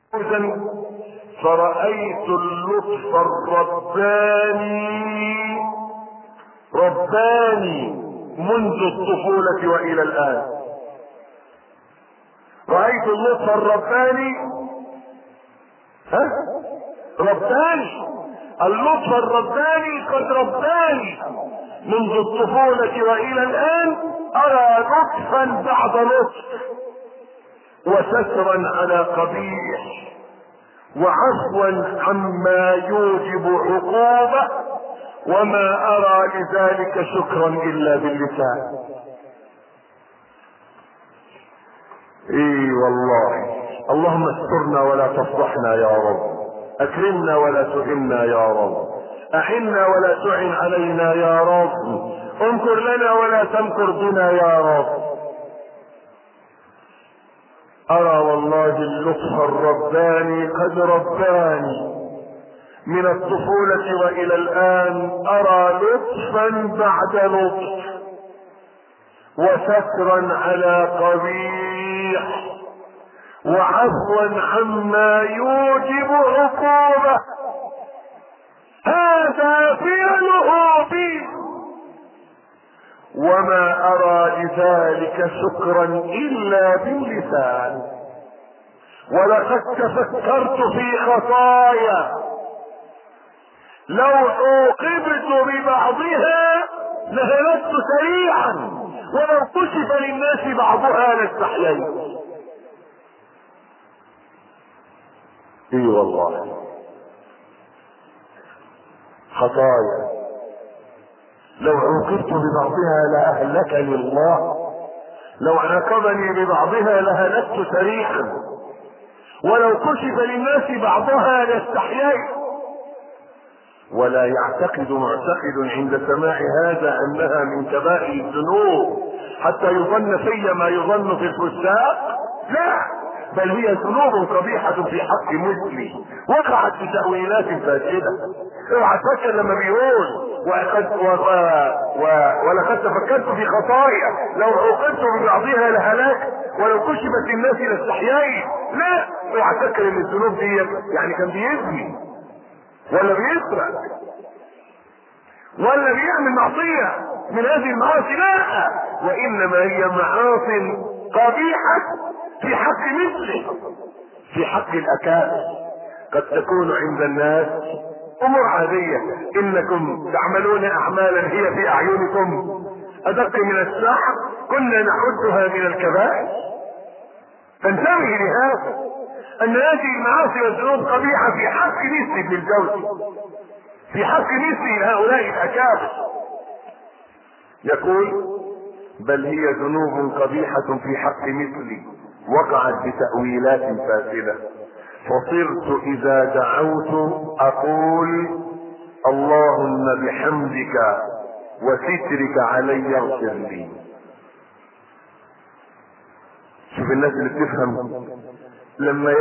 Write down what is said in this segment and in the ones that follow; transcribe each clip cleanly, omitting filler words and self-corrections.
فرأيت اللطف رباني منذ الطفولة وإلى الآن. رأيت اللطف الرباني اللطف الرباني قد رباني منذ الطفولة وإلى الآن. أرى لطفا بعد لطف، وسترا على قبيح، وعفوا عما يوجب عقوبة، وما أرى لذلك شكرا إلا باللسان. والله اللهم استرنا ولا تفضحنا يا رب، اكرمنا ولا تهنا يا رب، اعنا ولا تعن علينا يا رب، امكر لنا ولا تمكر بنا يا رب. ارى والله اللطف الرباني قد رباني من الطفولة والى الان. ارى لطفا بعد لطف، وسترا على قبيح، وعفوا عما يوجب عقوبة. هذا فعله بي، وما ارى لذلك شكرا الا باللسان. ولقد تفكرت في خطايا لو عوقبت ببعضها لهلكت سريعا، ولو كشف للناس بعضها لاستحييت. والله خطايا لو عوقبت ببعضها لأهلكني الله، لو عاقبني ببعضها لهلكت سريعا، ولو كشف للناس بعضها لاستحييت. ولا يعتقد معتقد عند سماع هذا انها من كبائر الذنوب حتى يظن في ما يظن في الفساق. لا، بل هي ذنوب قبيحة في حق مثلي، وقعت بتأويلات فاسدة. اوعى تفكر لما بيقول ولقد تفكرت في خطايا لو عوقبت ببعضها لهلاك، ولو كشفت الناس لاستحييت. لا، اوعى تفكر ان الذنوب دي يعني كان بيزني ولا بيسرق ولا بيعمل معصية من هذه المعاصي. لا، وانما هي معاصي قبيحة في حق مثله، في حق الاكابر. قد تكون عند الناس امور عادية، انكم تعملون اعمالا هي في اعينكم ادق من السحر، كنا نعدها من الكبائر. فانتبه لهذا، ان هذه المعاصي والذنوب قبيحة في حق مثل ابن الجوزي، في حق مثل هؤلاء الاكابر. يقول بل هي ذنوب قبيحة في حق مثلي، وقعت بتأويلات فاسدة، فصرت اذا دعوت اقول اللهم بحمدك وسترك علي اغفر لي. شوف الناس اللي بتفهم، لما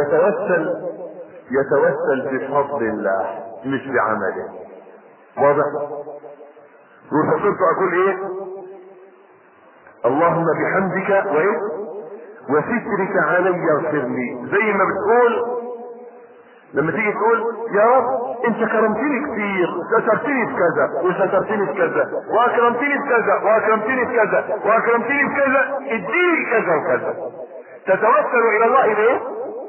يتوسل بفضل الله مش بعمله. واضح؟ وفصرت اقول ايه؟ اللهم بحمدك وسترك علي اغفر لي. زي ما بتقول لما تيجي تقول يا رب انت كرمتني كتير، سترتني في كذا وسترتني في كذا، واكرمتني في كذا واكرمتني في كذا واكرمتني في كذا، اديني كذا وكذا. تتوسل الى الله بايه؟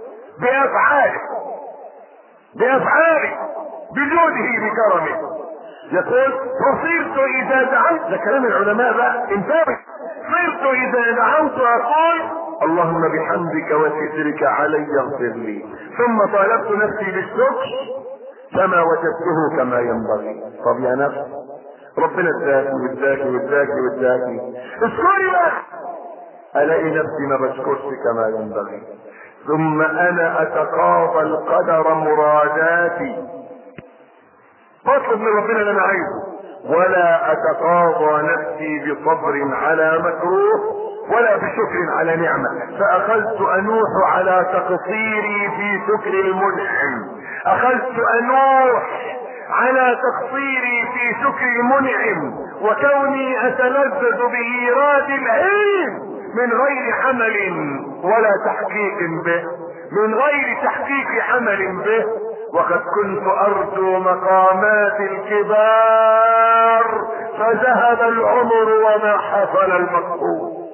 بافعاله بجوده بكرمه. يقول فصرت اذا دعوت، ده كلام العلماء بقى، انتبه. صرت اذا دعوت اقول اللهم بحمدك وسترك علي اغفر لي، ثم طالبت نفسي بالشكر فما وجدته كما ينبغي. طب يا نفس، ربنا اداكي واداكي واداكي واداكي، اشكري بقى. الاقي نفسي ما بشكرش كما ينبغي، ثم انا اتقاضى القدر مراداتي، بطلب من ربنا اللي انا عايزه، ولا اتقاضى نفسي بصبر على مكروه ولا بشكر على نعمة. فاخذت انوح على تقصيري في شكر المنعم، اخذت انوح على تقصيري في شكر المنعم، وكوني اتلذذ بايراد العلم من غير حمل ولا تحقيق به. من غير تحقيق عمل به. وقد كنت ارجو مقامات الكبار فذهب العمر وما حصل المقصود.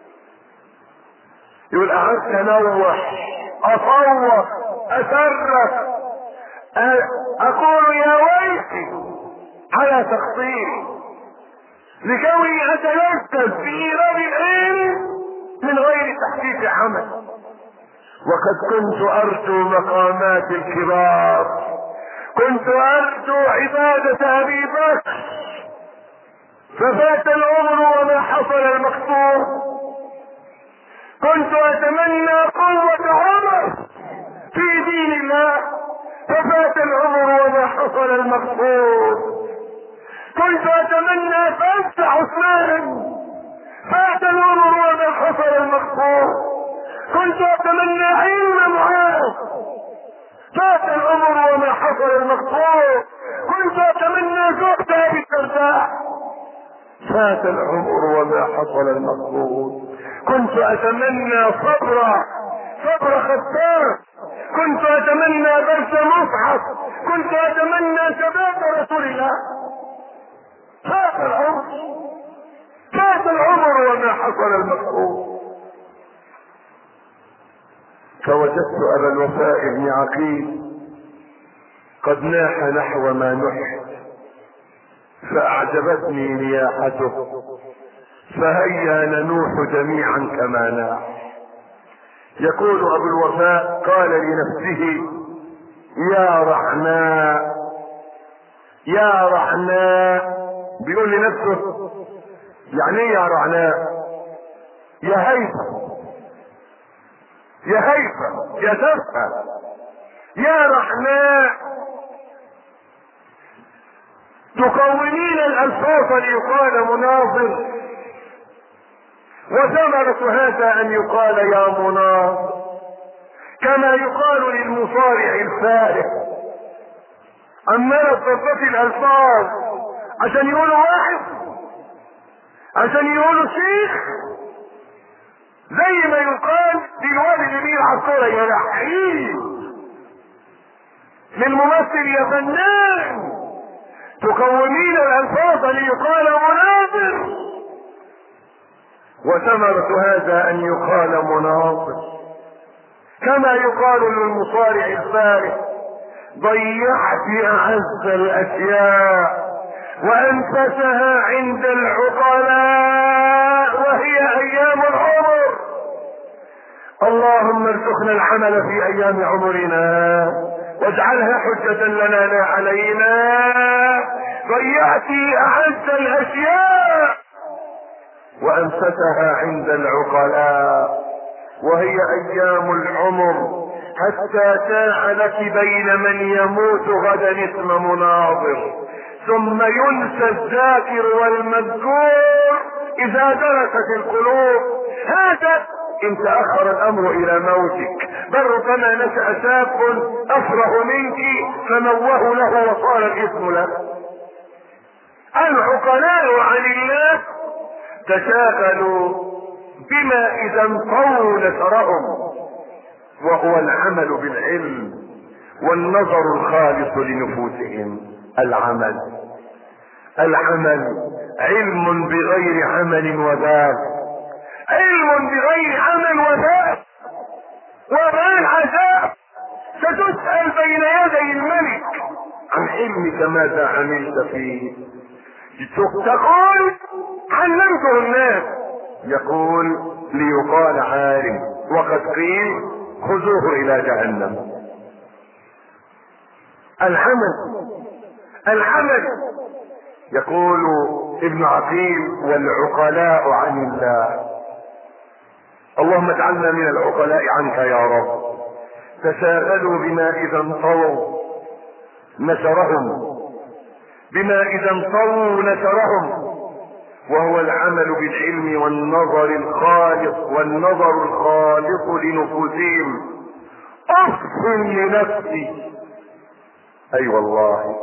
يقول قعدت انوح اصوت اصرخ اقول يا ويلي على تقصيري لكوني اتلذذ بايراد العلم من غير تحقيق عمل. وقد كنت ارجو مقامات الكبار، كنت ارجو عبادة ابي بكر ففات العمر وما حصل المقصود. كنت اتمنى قوة عمر في دين الله ففات العمر وما حصل المقصود. كنت اتمنى فوز عثمان فات العمر وما حصل المقصود. كنت اتمنى علم معاذ فات العمر وما حصل المقصود. كنت اتمنى زهد ابي الدرداء فات العمر وما حصل المقصود. كنت اتمنى صبر خباب. كنت اتمنى درس مصحف. كنت اتمنى ثبات رسول الله. فات العمر وما حصل المقصود. فوجدت ابا الوفاء بن عقيل قد ناح نحو ما نحت فاعجبتني نياحته فهيا ننوح جميعا كما ناح. يقول ابو الوفاء قال لنفسه يا رحماء يا رحماء، بيقول لنفسه يعني ايه يا رعناء؟ يا هيثم يا هيثم يا تفهم يا رحماء تكونين الالفاظ ليقال مناظر وثمرة هذا ان يقال يا مناظر كما يقال للمصارع الفارق. اما تضبط الالفاظ عشان يقولوا واحد عشان يقولوا شيخ زي ما يقال للواد اللي بيلعب كوره يا لحين للممثل يا فنان. تكونين الالفاظ ليقال مناظر وثمرة هذا ان يقال مناظر كما يقال للمصارع الفارق ضيعت اعز الاشياء وانفسها عند العقلاء وهي ايام العمر. اللهم ارزقنا العمل في ايام عمرنا واجعلها حجة لنا لا علينا. ضيعت اعز الاشياء وانفسها عند العقلاء وهي ايام العمر حتى شاع لك بين من يموت غدا اسم مناظر ثم ينسى الذاكر والمذكور اذا درست القلوب. هذا ان تأخر الامر الى موتك، بل ربما نشأ شاب افرغ منك فموه له وصار الاسم له. العقلاء عن الله تشاغلوا بما اذا انطوا نشرهم وهو العمل بالعلم والنظر الخالص لنفوسهم. العمل علم بغير عمل وذات، علم بغير عمل وذات. وما العذاب ستسأل بين يدي الملك عن علمك ماذا عملت فيه. تقول علمته الناس، يقول ليقال عالم وقد قيل خذوه الى جهنم. العمل يقول ابن عقيل والعقلاء عن الله. اللهم اجعلنا من العقلاء عنك يا رب. تشاغلوا بما اذا انطووا نشرهم وهو العمل بالعلم والنظر الخالص لنفوسهم. اغفر لنفسي، اي والله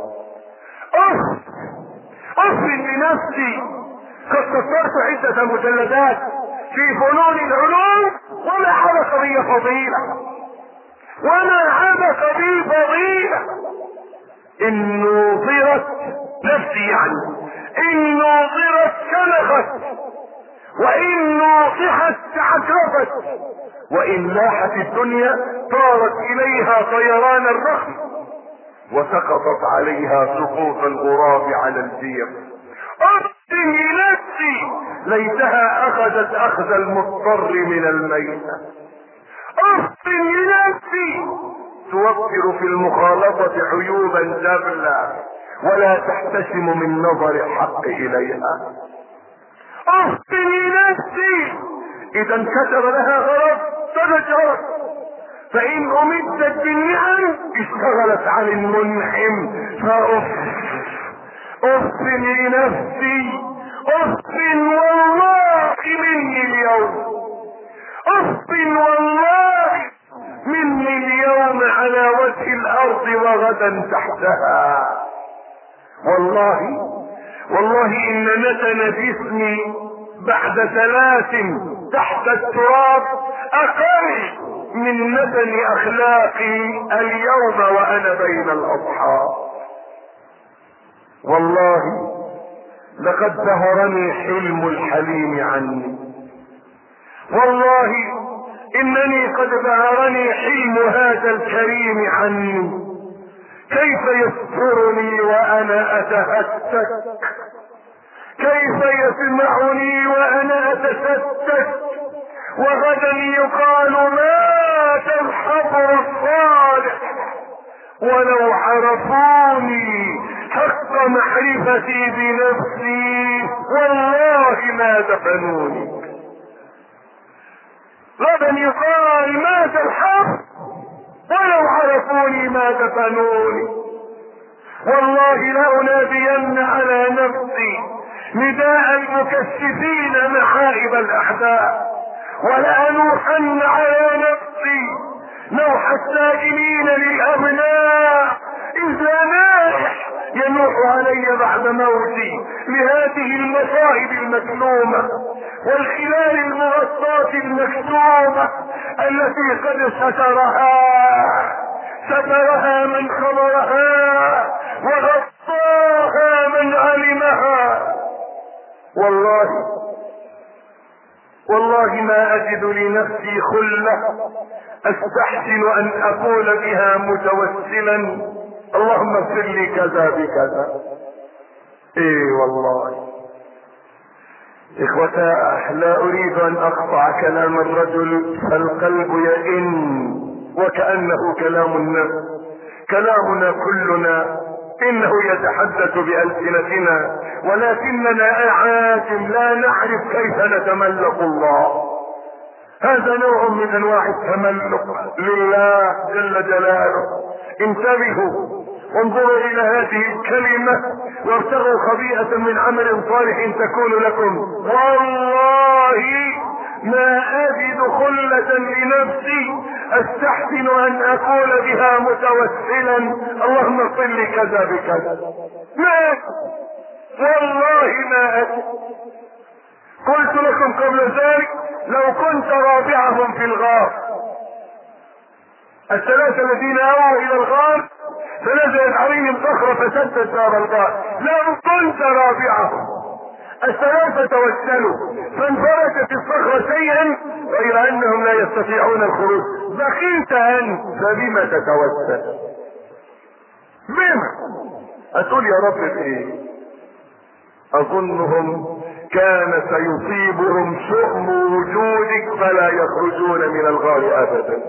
اغفر لنفسي. قد كسرت عدة مجلدات في فنون العلوم ولا حرك بي فضيلة. وما عبق بي فضيلة. إن نوظرت نفسي يعني إن نوظرت كلخت، وإن نوصحت تعجرفت، وإن لاحت الدنيا طارت إليها طيران الرخم، وسقطت عليها سقوط الغراب على الجير. أقسم لنفسي ليتها أخذت أخذ المضطر من الميتة. أقسم لنفسي توفر في المخالطة عيوبا جبلة ولا تحتشم من نظر الحق إليها. أقسم لنفسي إذا انكسر لها غرض تذكرت، فإن أمدت بالنعم اشتغلت عن المنعم. أقسم لنفسي، أقسم والله مني اليوم، أقسم والله مني اليوم على وجه الأرض وغدا تحتها. والله إن نتن جسمي بعد 3 تحت التراب أقل من نتن أخلاقي اليوم وأنا بين الأضحى. والله لقد ظهرني حلم الحليم عني، والله إنني قد ظهرني حلم هذا الكريم عني. كيف يسترني وأنا أتهتك، كيف يسمعني وأنا أتستك، وغدا يقال مات الحبر الصالح. ولو عرفوني حق معرفتي بنفسي والله ما دفنوني. غدا يقال مات الحبر ولو عرفوني ما دفنوني. والله لأنادين على نفسي نداء المكشفين محارب الأعداء، ولأنوحن على نفسي نوح الساجنين للأبناء. إذا نائح ينوح علي بعد موتي لهذه المصائب المكلومة والخلال المغطاة المكتومة التي قد سترها من خبرها وغطاها من علمها. والله ما أجد لنفسي خلة أستحسن أن أقول بها متوسلا اللهم اغفر لي كذا بكذا. والله إخوتاه، لا أريد أن أقطع كلام الرجل فالقلب يئن وكأنه كلام النفس. كلامنا كلنا إنه يتحدث بألسنتنا، ولكننا أعاجم لا نعرف كيف نتملك الله. هذا نوع من أنواع التملك لله جل جلاله. انتبهوا وانظروا إلى هذه الكلمة وابتغوا خبيئة من عمل صالح تكون لكم. والله ما أجد خلة لنفسي أستحسن أن أقول بها متوسلا اللهم اغفر لي كذا بكذا. والله ما أجد. قلت لكم قبل ذلك لو كنت رابعهم في الغار، 3 الذين اووا الى الغار فنزلت عليهم صخرة فسدت باب الغار، لو كنت رابعهم 3 توسلوا فانفرجت الصخرة شيئا غير انهم لا يستطيعون الخروج، بقيت انت فبما تتوسل؟ بما اتقول يا رب بايه؟ اظنهم كان سيصيبهم شؤم وجودك فلا يخرجون من الغار ابدا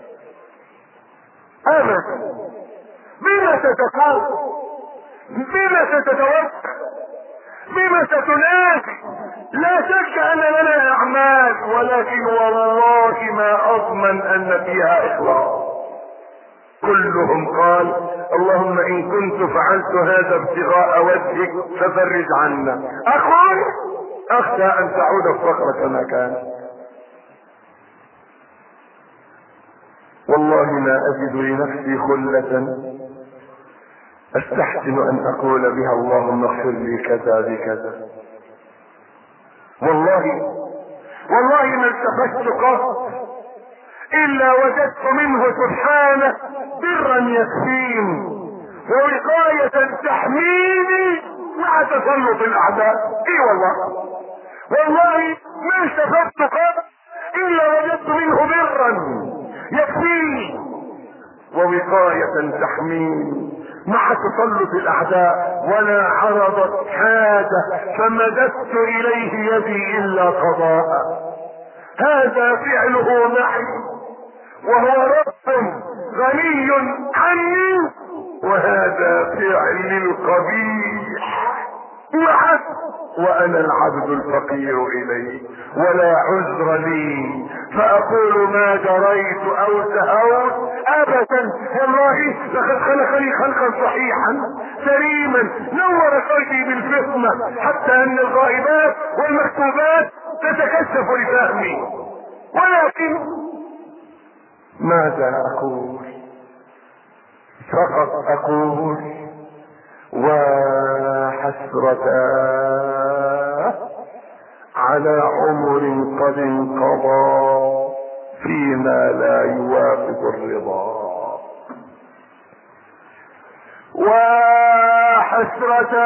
ابدا. بما تتقول؟ بما تتوكل؟ بما ستنادي؟ لا شك ان لنا اعمال، ولكن والله ما اضمن ان فيها اخلاص. كلهم قال اللهم ان كنت فعلت هذا ابتغاء وجهك ففرج عنا. اقول اخشى ان تعود الصخرة كما كانت. والله ما اجد لنفسي خلة استحسن ان اقول بها اللهم اغفر لي كذا بكذا. والله ما التفت قط الا وجدت منه سبحانه برا يكفيني ووقاية تحميني مع تسلط الاعداء. اي والله ما استفدت قط الا وجدت منه برا يكفيني ووقاية تحميني مع تسلط الاعداء. ولا عرضت حاجة فمددت اليه يدي الا قضاء. هذا فعله معي وهو رب غني عني، وهذا فعل القبيح معك وانا العبد الفقير اليه. ولا عذر لي فاقول ما جريت او سهوت ابدا، والله لقد خلقني خلقا صحيحا سليما نور قلبي بالفطنة حتى ان الغائبات والمكتوبات تتكشف لفهمي. ولكن ماذا اقول؟ فقط اقول وحسرة على عمر قد انقضى فيما لا يوافق الرضا. وحسرة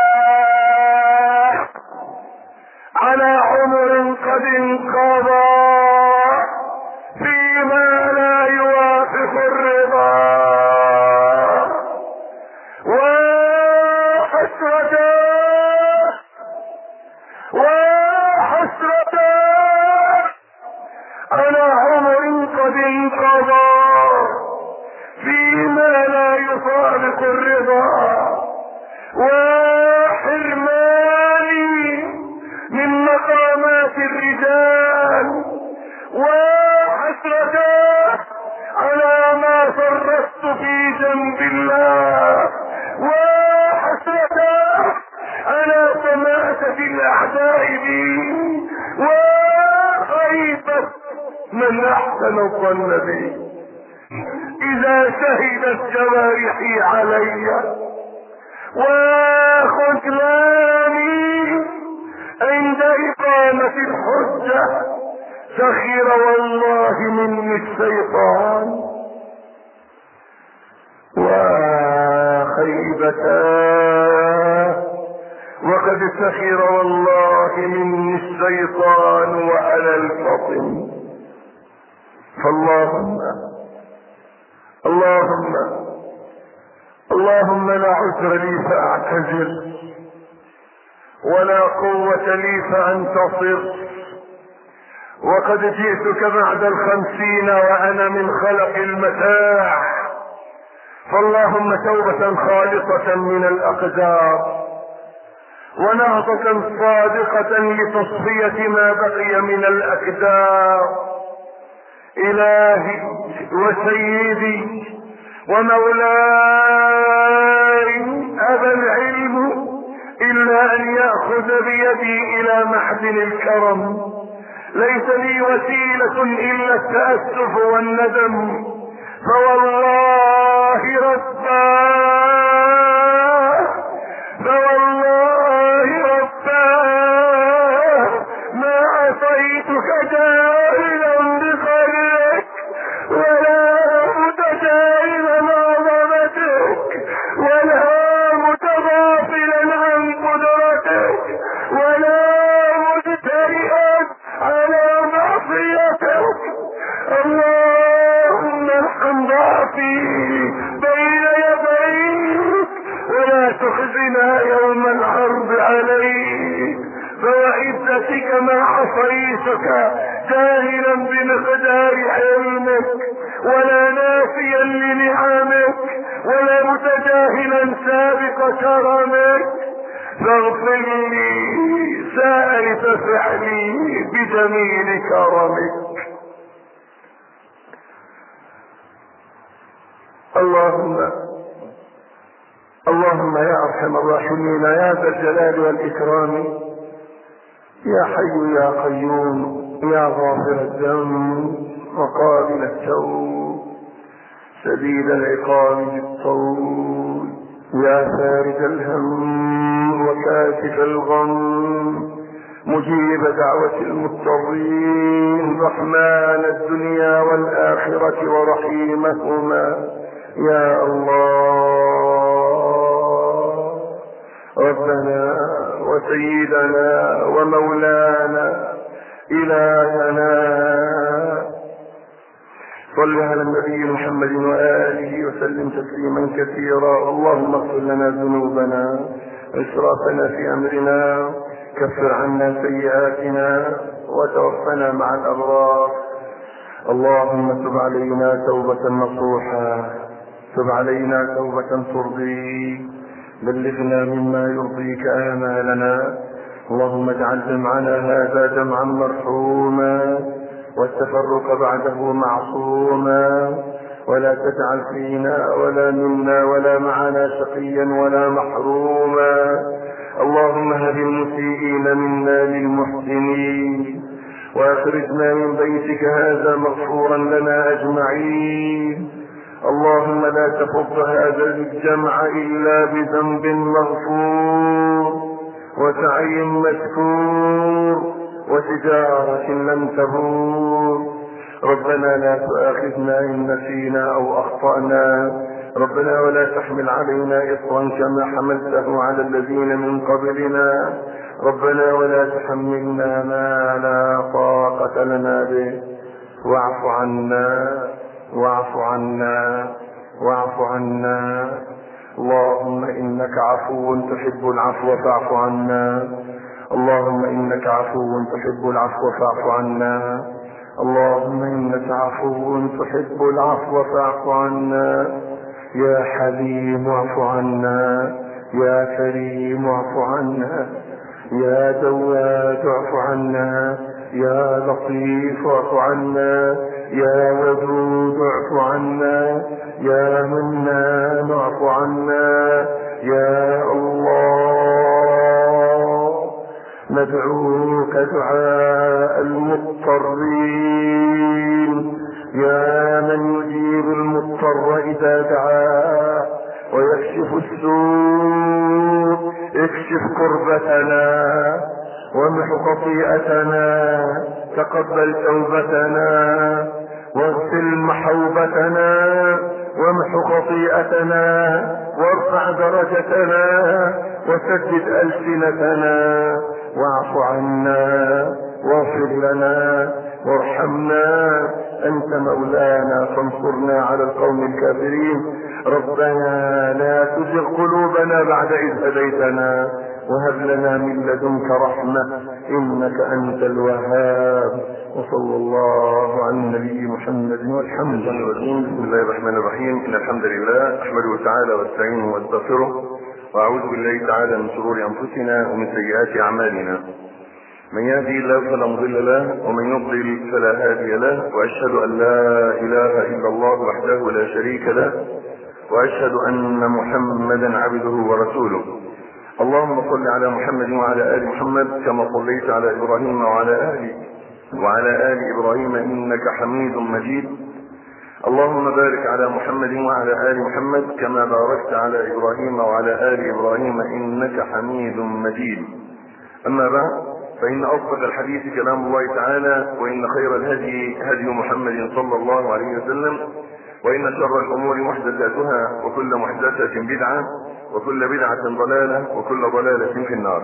على عمر قد انقضى فيما لا يوافق الرضا. وحسرة على عمر قد انقضى فيما لا يطابق الرضا. وحرماني من مقامات الرجال. وحسرة على ما فرطت في جنب الله. وحسرة على سماسة الاعداء بي. وخيبة من احسن الظن بي اذا شهدت جوارحي علي. وخذلاني عند اقامة الحجة. سخر والله مني الشيطان. وخيبتاه وقد سخر والله مني الشيطان وانا الفطن. فاللهم اللهم لا عذر لي فاعتذر ولا قوة لي فانتصر. وقد جئتك بعد 50 وانا من خلق المتاع. فاللهم توبة خالصة من الاقدار ونهضة صادقة لتصفية ما بقي من الاكدار. الهي وسيدي ومولاي ابى العلم الا ان يأخذ بيدي الى محزن الكرم. ليس لي وسيلة الا التأسف والندم. فوالله ما عصيتك جاهلا بخيرك ولا متجاهلا عظمتك ولا متغافلا عن قدرتك ولا مجترئا على معصيتك. اللهم ارحم ضعفي بين يديك ولا تخزنا يوم العرض عليك. فوعزتك ما عصيتك جاهلا بمقدار علمك ولا ناسيا لنعمك ولا متجاهلا سابق كرمك. فاغفر لي سائر فعلي بجميل كرمك. اللهم يا ارحم الراحمين يا ذا الجلال والاكرام يا حي يا قيوم يا غافر الذنب وقابل التوب شديد العقاب بالطول يا فارج الهم وكاشف الغم مجيب دعوة المضطرين، رحمن الدنيا والآخرة ورحيمهما، يا الله ربنا وسيدنا ومولانا إلهنا، صل على النبي محمد وآله وسلم تسليما كثيرا. اللهم اغفر لنا ذنوبنا وإسرافنا في أمرنا، كفر عنا سيئاتنا وتوفنا مع الأبرار. اللهم تب علينا توبة نصوحا، تب علينا توبة ترضيك، بلغنا مما يرضيك آمالنا. اللهم اجعل جمعنا هذا جمعا مرحوما، والتفرق بعده معصوما، ولا تجعل فينا ولا منا ولا معنا شقيا ولا محروما. اللهم هد المسيئين منا للمحسنين، واخرجنا من بيتك هذا مغفورا لنا اجمعين. اللهم لا تفض هذا الجمع الا بذنب مغفور، وسعي مشكور، وتجارة لم تبور. ربنا لا تؤاخذنا إن نسينا أو أخطأنا، ربنا ولا تحمل علينا إصرا كما حملته على الذين من قبلنا، ربنا ولا تحملنا ما لا طاقة لنا به، واعف عنا واعف عنا واعف عنا. اللهم إنك عفو تحب العفو فاعف عنا، اللهم إنك عفو تحب العفو فاعف عنا، اللهم إنك عفو تحب العفو فاعف عنا. يا حليم اعف عنا، يا كريم اعف عنا، يا جواد اعف عنا، يا لطيف اعف عنا، يا ودود اعف عنا، يا منان اعف عنا. يا الله ندعوك دعاء المضطرين، يا من يجيب المضطر إذا دعاه ويكشف السوء، اكشف كربتنا وامح خطيئتنا، تقبل توبتنا واغسل محوبتنا وامح خطيئتنا وارفع درجتنا وسدد ألسنتنا، واعف عنا واغفر لنا وارحمنا، أنت مولانا فانصرنا على القوم الكافرين. ربنا لا تزغ قلوبنا بعد إذ هديتنا وهب لنا من لدنك رحمة إنك أنت الوهاب. وصلى الله على النبي محمد والحمد لله. بسم الله الرحمن الرحيم. إن الحمد لله أحمده تعالى واستعينه واستغفره، وأعوذ بالله تعالى من شرور أنفسنا ومن سيئات أعمالنا. من يهدي الله فلا مضل له، ومن يضلل فلا هادي له، وأشهد أن لا إله إلا الله وحده لا شريك له، وأشهد أن محمدا عبده ورسوله. اللهم صل على محمد وعلى آل محمد كما صليت على إبراهيم وعلى آل إبراهيم إنك حميد مجيد. اللهم بارك على محمد وعلى آل محمد كما باركت على إبراهيم وعلى آل إبراهيم إنك حميد مجيد. أما بعد، فإن أصدق الحديث كلام الله تعالى، وإن خير الهدي هدي محمد صلى الله عليه وسلم، وإن شر الأمور محدثاتها، وكل محدثة بدعة، وكل بدعة ضلالة، وكل ضلالة في النار.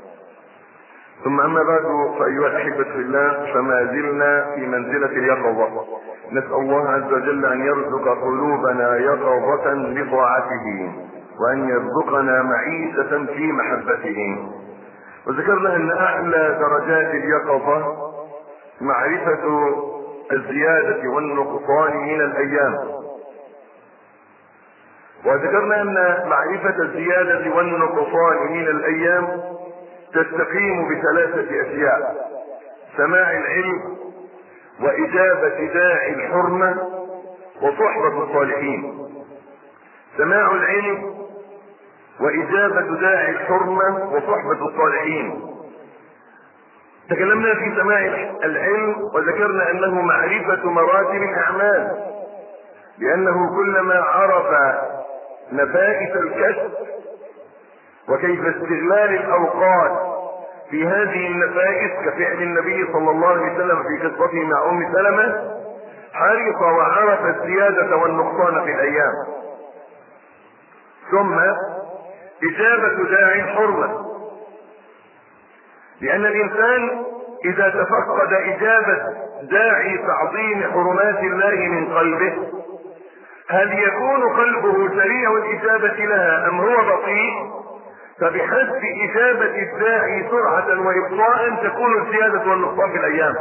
ثم أما بعد، فأيها الأحبة في الله، فما زلنا في منزلة اليقظة. نسأل الله عز وجل أن يرزق قلوبنا يقظة لطاعته، وأن يرزقنا معيشة في محبته. وذكرنا أن أعلى درجات اليقظة معرفة الزيادة والنقصان من الأيام، وذكرنا أن معرفة الزيادة والنقصان من الأيام تستقيم بثلاثة أشياء: سماع العلم، وإجابة داعي الحرمة، وصحبة الصالحين. سماع العلم وإجابة داعي الحرمة وصحبة الصالحين. تكلمنا في سماع العلم وذكرنا أنه معرفة مراتب الأعمال، لأنه كلما عرف نفائس الكسب وكيف استغلال الأوقات في هذه النفائس كفعل النبي صلى الله عليه وسلم في قصته مع ام سلمة، حرص وعرف الزيادة والنقصان في الايام. ثم اجابة داعي الحرمة، لان الانسان اذا تفقد اجابة داعي تعظيم حرمات الله من قلبه، هل يكون قلبه سريع الاجابة لها ام هو بطيء؟ فبحسب اجابة الداعي سرعة وابطاء تكون الزيادة والنقصان في الايام.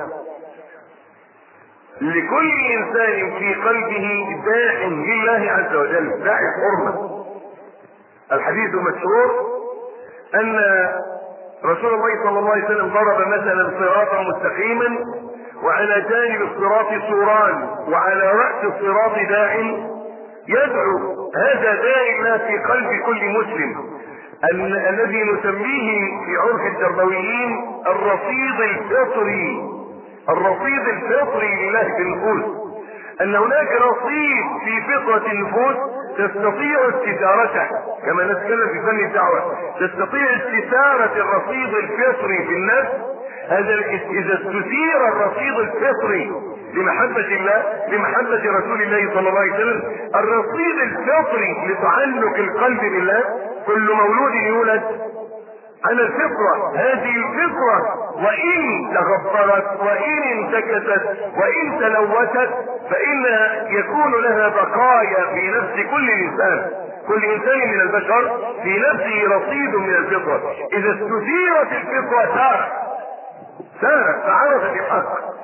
لكل انسان في قلبه داع لله عز وجل، داعي حرمة. الحديث المشهور ان رسول الله صلى الله عليه وسلم ضرب مثلا صراطا مستقيما وعلى جانب الصراط سوران وعلى رأس الصراط داع يدعو. هذا داعي الله في قلب كل مسلم، الذي نسميه في عرف التربويين الرصيد الفطري. الرصيد الفطري لله في النفوس، ان هناك رصيد في فطرة النفوس تستطيع استثارته، كما نتكلم في فن الدعوة، تستطيع استثارة الرصيد الفطري في النفس. هذا اذا استثير الرصيد الفطري لمحبة الله، لمحبة رسول الله صلى الله عليه وسلم، الرصيد الفطري لتعلق القلب بالله. كل مولود يولد على الفطرة، هذه الفطرة وإن تغفرت وإن انتكست وإن تلوثت فإن يكون لها بقايا في نفس كل إنسان. كل إنسان من البشر في نفسه رصيد من الفطرة. إذا استثيرت الفطرة سارت فعرفت الحق.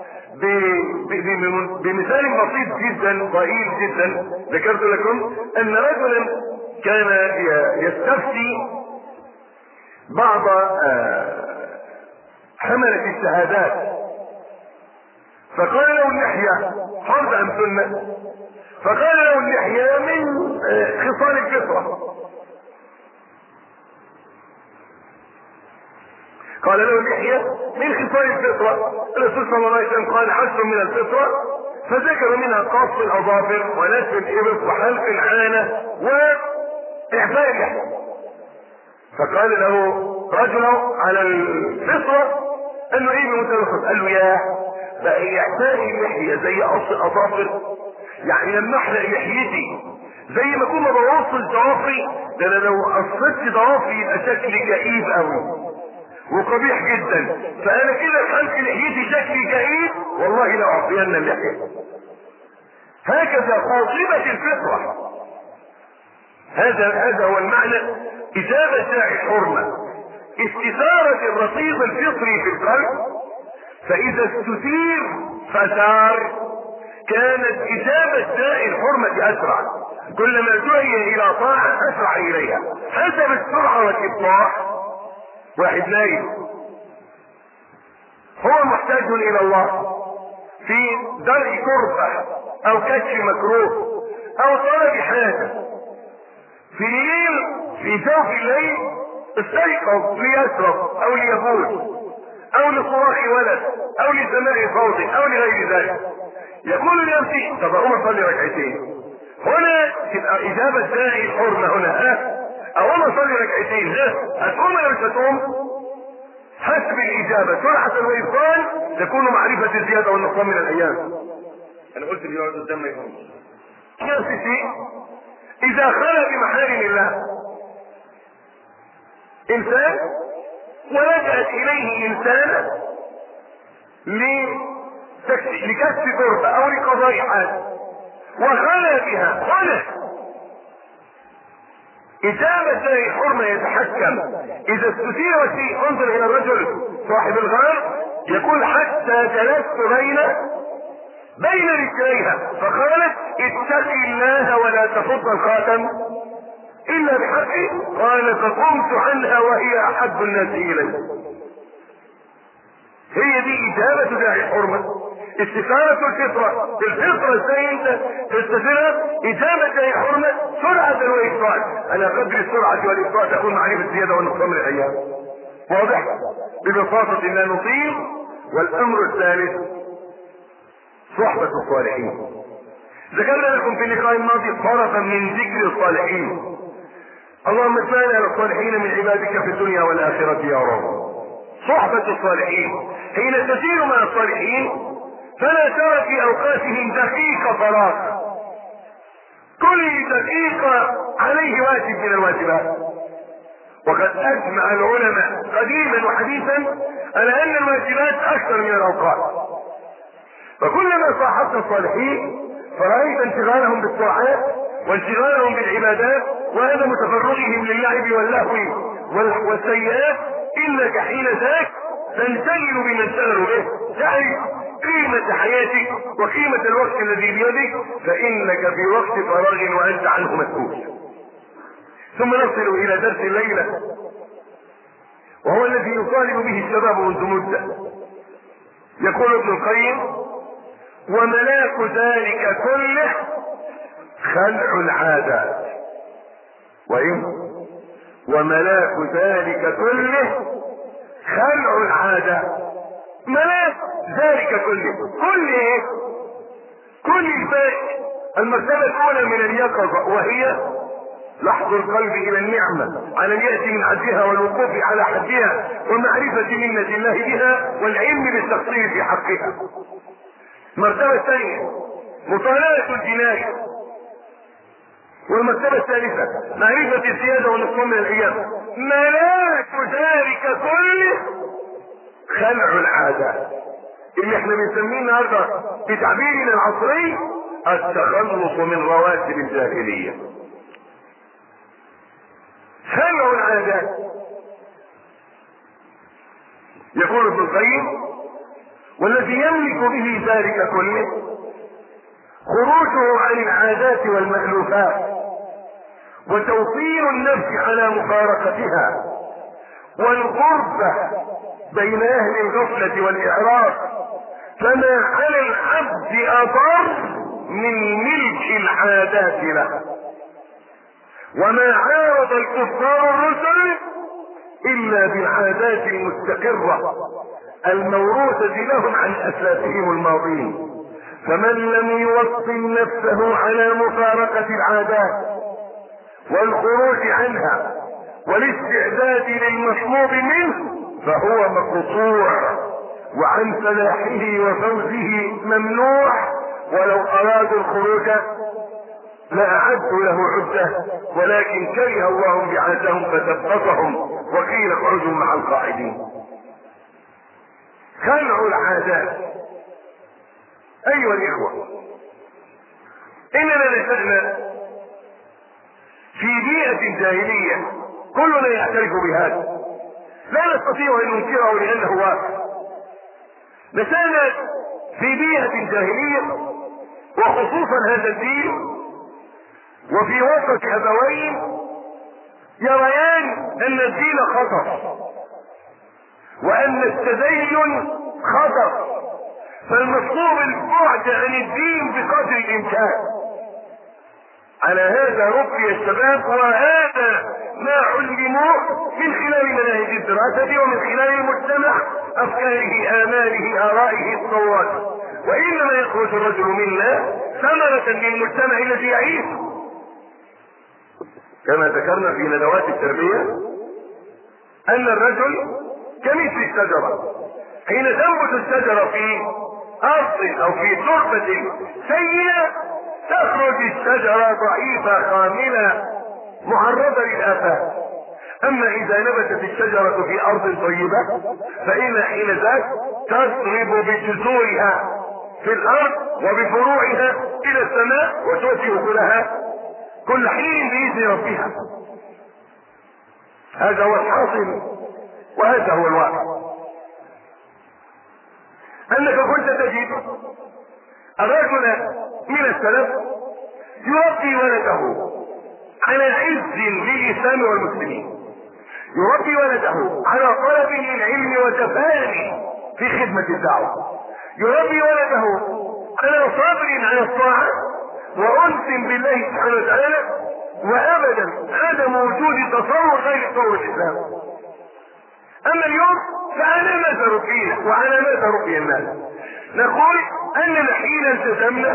بمثال بسيط جدا ضئيل جدا ذكرت لكم ان رجلا كان يستفتي بعض حملة الشهادات، فقال له اللحية فرض ام سنة؟ فقال له اللحية من خصال الفطرة. قال له اللحية من خصال الفطرة. الرسول صلى الله عليه وسلم قال حسن من الفطرة، فذكر منها قص الاظافر ونتف الابط وحلق العانة واعفاء اللحية. فقال له رجل على الفطرة، قال له ايه بمتلخص؟ قال له يا بقى اعفاء اللحية زي قص الاظافر؟ يعني لما احلق لحيتي زي ما اكون ما بوصل ضوافري؟ ده انا لو قصيت ضوافري يبقى شكلي كئيب قوي وقبيح جدا، فانا كده خلق لحيتي شكلي كئيب والله لو اعطينا اللحية. هكذا قاطبة الفطرة. هذا هو المعنى. إجابة داعي الحرمة استثارة الرصيد الفطري في القلب، فإذا استثير فثار كانت إجابة داعي الحرمة أسرع. كلما دعي إلى طاعة أسرع إليها حسب السرعة والإبطاء. واحد نايم هو محتاج إلى الله في درء كربة أو كشف مكروه أو طلب حاجة، في الليل في جوف الليل استيقظ ليشرب أو ليفوز أو لصراخ ولد أو لسماع صوت أو لغير ذلك، يقول لنفسه طب أقوم أصلي ركعتين. هنا تبقى إجابة داعي الحرمة. هنا أقوم أصلي ركعتين، هتقوم ولا مش هتقوم؟ حسب الإجابة سرعة وإبطال تكون معرفة الزيادة والنقصان من الأيام. أنا قلت اللي يقعد قدام ما يفهمش. نفس الشيء إذا خلى بمحارم الله إنسان ولجأت إليه إنسان لكسب قربة أو لقضاء حاجة وخلى بها خلى، إجابة داعي الحرمة يتحكم. إذا استثير شيء انظر إلى الرجل صاحب الغار يقول حتى جلست بين رجليها فقالت اتق الله ولا تفض الخاتم إلا بحقه، قال فقمت عنها وهي أحب الناس إلي. هي دي إجابة داعي الحرمة، استثارة الفطرة. الفطرة ازاي انت تستثيرها؟ إجابة داعي الحرمة سرعة وإبطاء. على قدر السرعة والإبطاء تكون معرفة الزيادة والنقصان من الأيام. واضح؟ ببساطة لا نطيل. والأمر الثالث صحبة الصالحين. ذكرنا لكم في اللقاء الماضي طرفا من ذكر الصالحين. اللهم اجعلنا على الصالحين من عبادك في الدنيا والآخرة يا رب. صحبة الصالحين. حين تسير مع الصالحين فلا ترى في اوقاتهم دقيقة فراغ، كل دقيقة عليه واجب من الواجبات. وقد اجمع العلماء قديما وحديثا على ان الواجبات اكثر من الاوقات. فكلما صاحبت الصالحين فرأيت انشغالهم بالطاعات وانشغالهم بالعبادات وعدم تفرغهم للعب واللهو والسيئات، انك حين ذاك تنشغل بما انشغلوا به، تعرف قيمة حياتك وقيمة الوقت الذي بيدك، فانك في وقت فراغ وانت عنه مسؤول. ثم نصل الى درس الليلة وهو الذي يطالب به الشباب منذ مدة. يقول ابن القيم: وملاك ذلك كله خلع العادات. وملاك ذلك كله خلع العادات. ملاك ذلك كله، كل الباقي. المرتبة الأولى من اليقظة وهي لحظ القلب إلى النعمة على اليأس من حدها والوقوف على حدها ومعرفة منة الله بها والعلم بالتقصير في حقها. المرتبة الثانية مطالعة الجناية. والمرتبة الثالثة معرفة الزيادة والنقصان من الأيام. ملاك ذلك كله خلع العادات، اللي احنا بنسميه النهارده بتعبيرنا العصري التخلص من رواتب الجاهلية. خلع العادات. يقول ابن القيم: والذي يملك به ذلك كله خروجه عن العادات والمألوفات وتوصيل النفس على مفارقتها والغربة بين اهل الغفلة والاعراض، فما على العبد اضر من ملك العادات له. وما عارض الكفار الرسل الا بالعادات المستقرة الموروثة لهم عن اسلافهم الماضين. فمن لم يوصل نفسه على مفارقة العادات والخروج عنها والاستعداد للمطلوب منه فهو مقطوع وعن فلاحه وفوزه ممنوع. ولو ارادوا الخروج لأعدوا له عدة ولكن كره الله بعثهم فثبتهم وقيل اخرجوا مع القاعدين. خلع العادات. ايها الاخوة، اننا نشأنا في بيئة جاهلية كلنا يعترف بهذا، لا نستطيع ان ننكره لانه واقع. نشأنا في بيئة جاهلية وخصوصا هذا الدين وفي وسط ابوين يريان ان الدين خطر وان التدين خطر، فالمطلوب البعد عن الدين بقدر الامكان. على هذا ربي الشباب، وهذا ما علموه من خلال مناهج الدراسة ومن خلال المجتمع، افكاره، اماله، ارائه، الصوات. وانما يخرج الرجل منا ثمرة للمجتمع الذي يعيش. كما ذكرنا في ندوات التربية ان الرجل كمثل الشجرة، حين تنبت الشجرة في ارض او في تربة سيئة تخرج الشجرة ضعيفة خاملة معرضة للآفات. اما اذا نبتت الشجرة في ارض طيبة فان حين ذاك تضرب بجذورها في الارض وبفروعها الى السماء وتؤتي اكلها كل حين باذن ربها. هذا هو الحاصل وهذا هو الواقع. انك كنت تجد الرجل من السلف يربي ولده على عز للاسلام والمسلمين، يربي ولده على طلب للعلم وتفاني في خدمة الدعوة، يربي ولده على صبر على الطاعة وأنس بالله سبحانه وتعالى، وابدا عدم وجود تصور غير تصور الاسلام. اما اليوم فعلى ما تربينا وعلى ما تربي الناس. نقول اننا حين التزمنا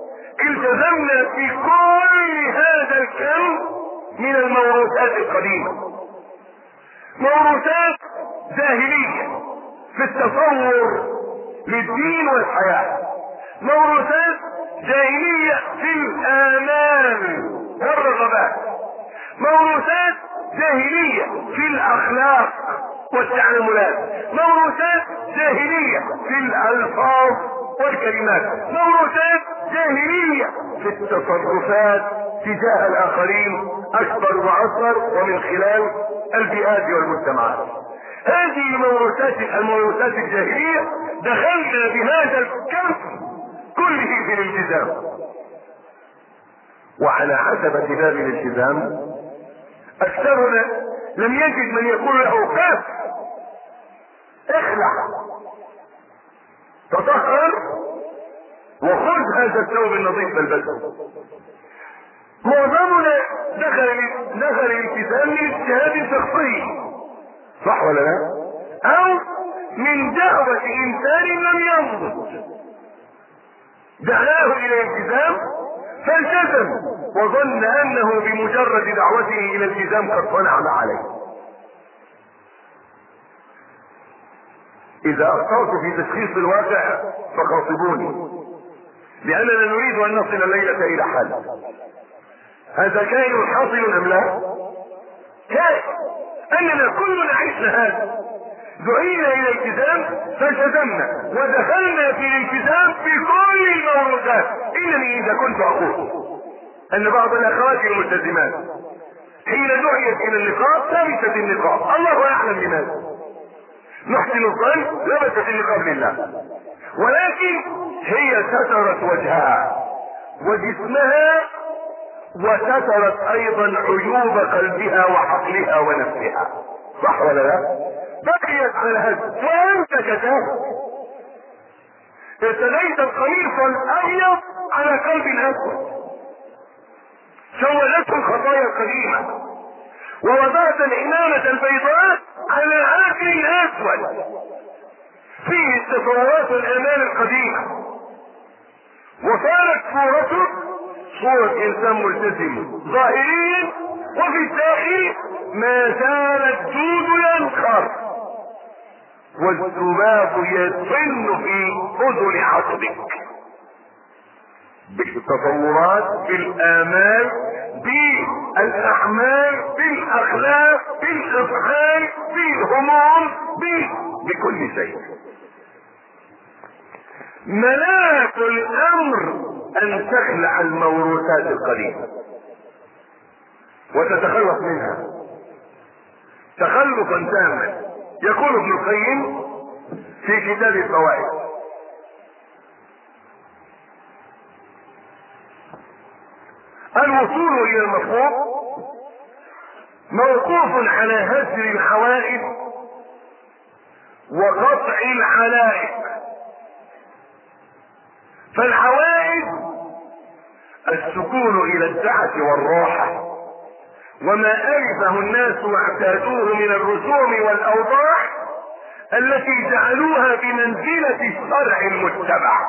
في كل هذا الكم من الموروثات القديمة، موروثات جاهلية في التصور للدين والحياة، موروثات جاهلية في الآمال والرغبات، موروثات جاهلية في الأخلاق والتعاملات، موروثات جاهلية في الألفاظ والكلمات، موروثات جاهلية في التصرفات تجاه الآخرين أكبر وأصغر ومن خلال البيئات والمجتمعات. هذه الموروثات الجاهلية دخلنا بهذا الكم كله في الالتزام، وعلى حسب كتاب الالتزام اكثرنا لم يجد من يقول له كاف اخلع تطهر وخذ هذا الثوب النظيف البسه. معظمنا دخل الالتزام من اجتهاد شخصي، صح ولا لا؟ او من دعوة انسان لم ينضج دعاه الى الالتزام فالتزم وظن انه بمجرد دعوته الى الالتزام قد صنع ما عليه. اذا اخطأت في تشخيص الواقع فخاطبوني، لاننا نريد ان نصل الليلة الى حل. هذا كائن حاصل ام لا؟ كائن، اننا كلنا عشنا هذا، دعينا الى الالتزام فالتزمنا ودخلنا في الالتزام بكل الموروثات. انني اذا كنت اقول ان بعض الاخوات الملتزمات حين دعيت الى النقاب لبست النقاب، الله اعلم لماذا، نحسن الظن لبست النقاب لله، ولكن هي سترت وجهها وجسمها وسترت ايضا عيوب قلبها وعقلها ونفسها، صح ولا لا؟ بقيت على هذا وانت كذلك ارتديت القميص الابيض على قلب اسود، شوهته الخطايا القديمة، ووضعت العمامة البيضاء على عاقل اسود فيه التصورات والامال القديمة، وصارت صورته صورة انسان ملتزم ظاهريا، وفي الداخل ما زال الدود ينخر والذباب يطن في اذن عصبك، بالتصورات، بالآمال، بالاعمال، بالاخلاق، بالافعال، بالهموم، بكل شيء. ملاك الامر ان تخلع الموروثات القديمة وتتخلص منها تخلصا تاما. يقول ابن القيم في كتاب الفوائد: الوصول الى المطلوب موقوف على هجر الحوائج وقطع العلائق. فالحوائج السكون الى الدعة والراحة وما ألفه الناس واعتادوه من الرسوم والأوضاع التي جعلوها بمنزلة الشرع المتبع.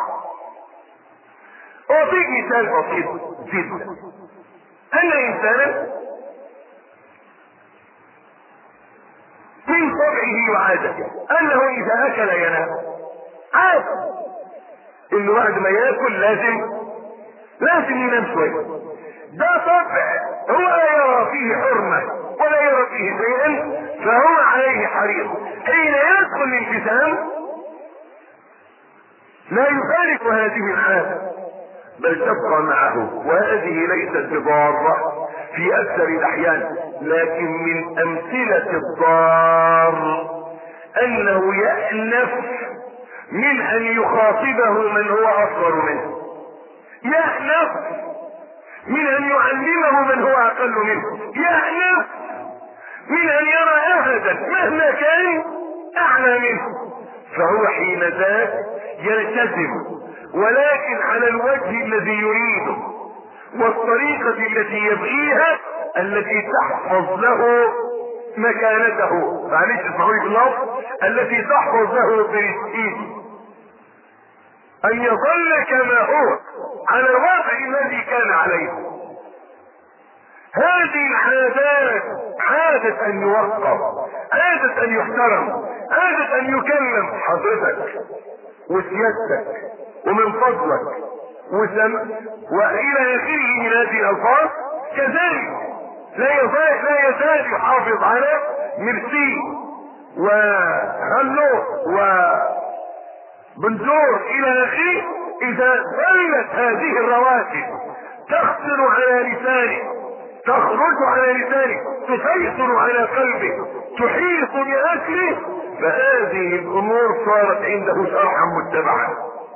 أعطيك مثال بسيط جدا: أن إنسانا من طبعه وعادته أنه إذا أكل ينام، عاد إنه بعد ما يأكل لازم ينام شوية، ده طبع هو لا يرى فيه حرمة ولا يرى فيه شيئا، فهو عليه حريص. حين يدخل الالتزام لا يفارق هذه العادة بل تبقى معه، وهذه ليست بضارة في اكثر الاحيان، لكن من امثلة الضار انه يأنف من ان يخاطبه من هو اصغر منه، يأنف من ان يعلمه من هو اقل منه، يأنف من ان يرى احدا مهما كان اعلى منه، فهو حين ذاك يلتزم ولكن على الوجه الذي يريده والطريقة التي يبغيها التي تحفظ له مكانته، معلش اسمعوا لي باللفظ، التي تحفظ له برزقه ان يظل كما هو على الوضع الذي كان عليه. هذه العادات عادة ان يوقف، عادة ان يحترم، عادة ان يكلم حضرتك وسيادتك ومن فضلك والى اخره من هذه الالفاظ. كذلك لا يزال يحافظ على ميرسي وهلو وبنجور الى اخره. اذا ظلت هذه الرواتب تخطر على لسانه، تخرج على لسانه، تسيطر على قلبه، تحيط باكله، فهذه الامور صارت عنده شرعا متبعا.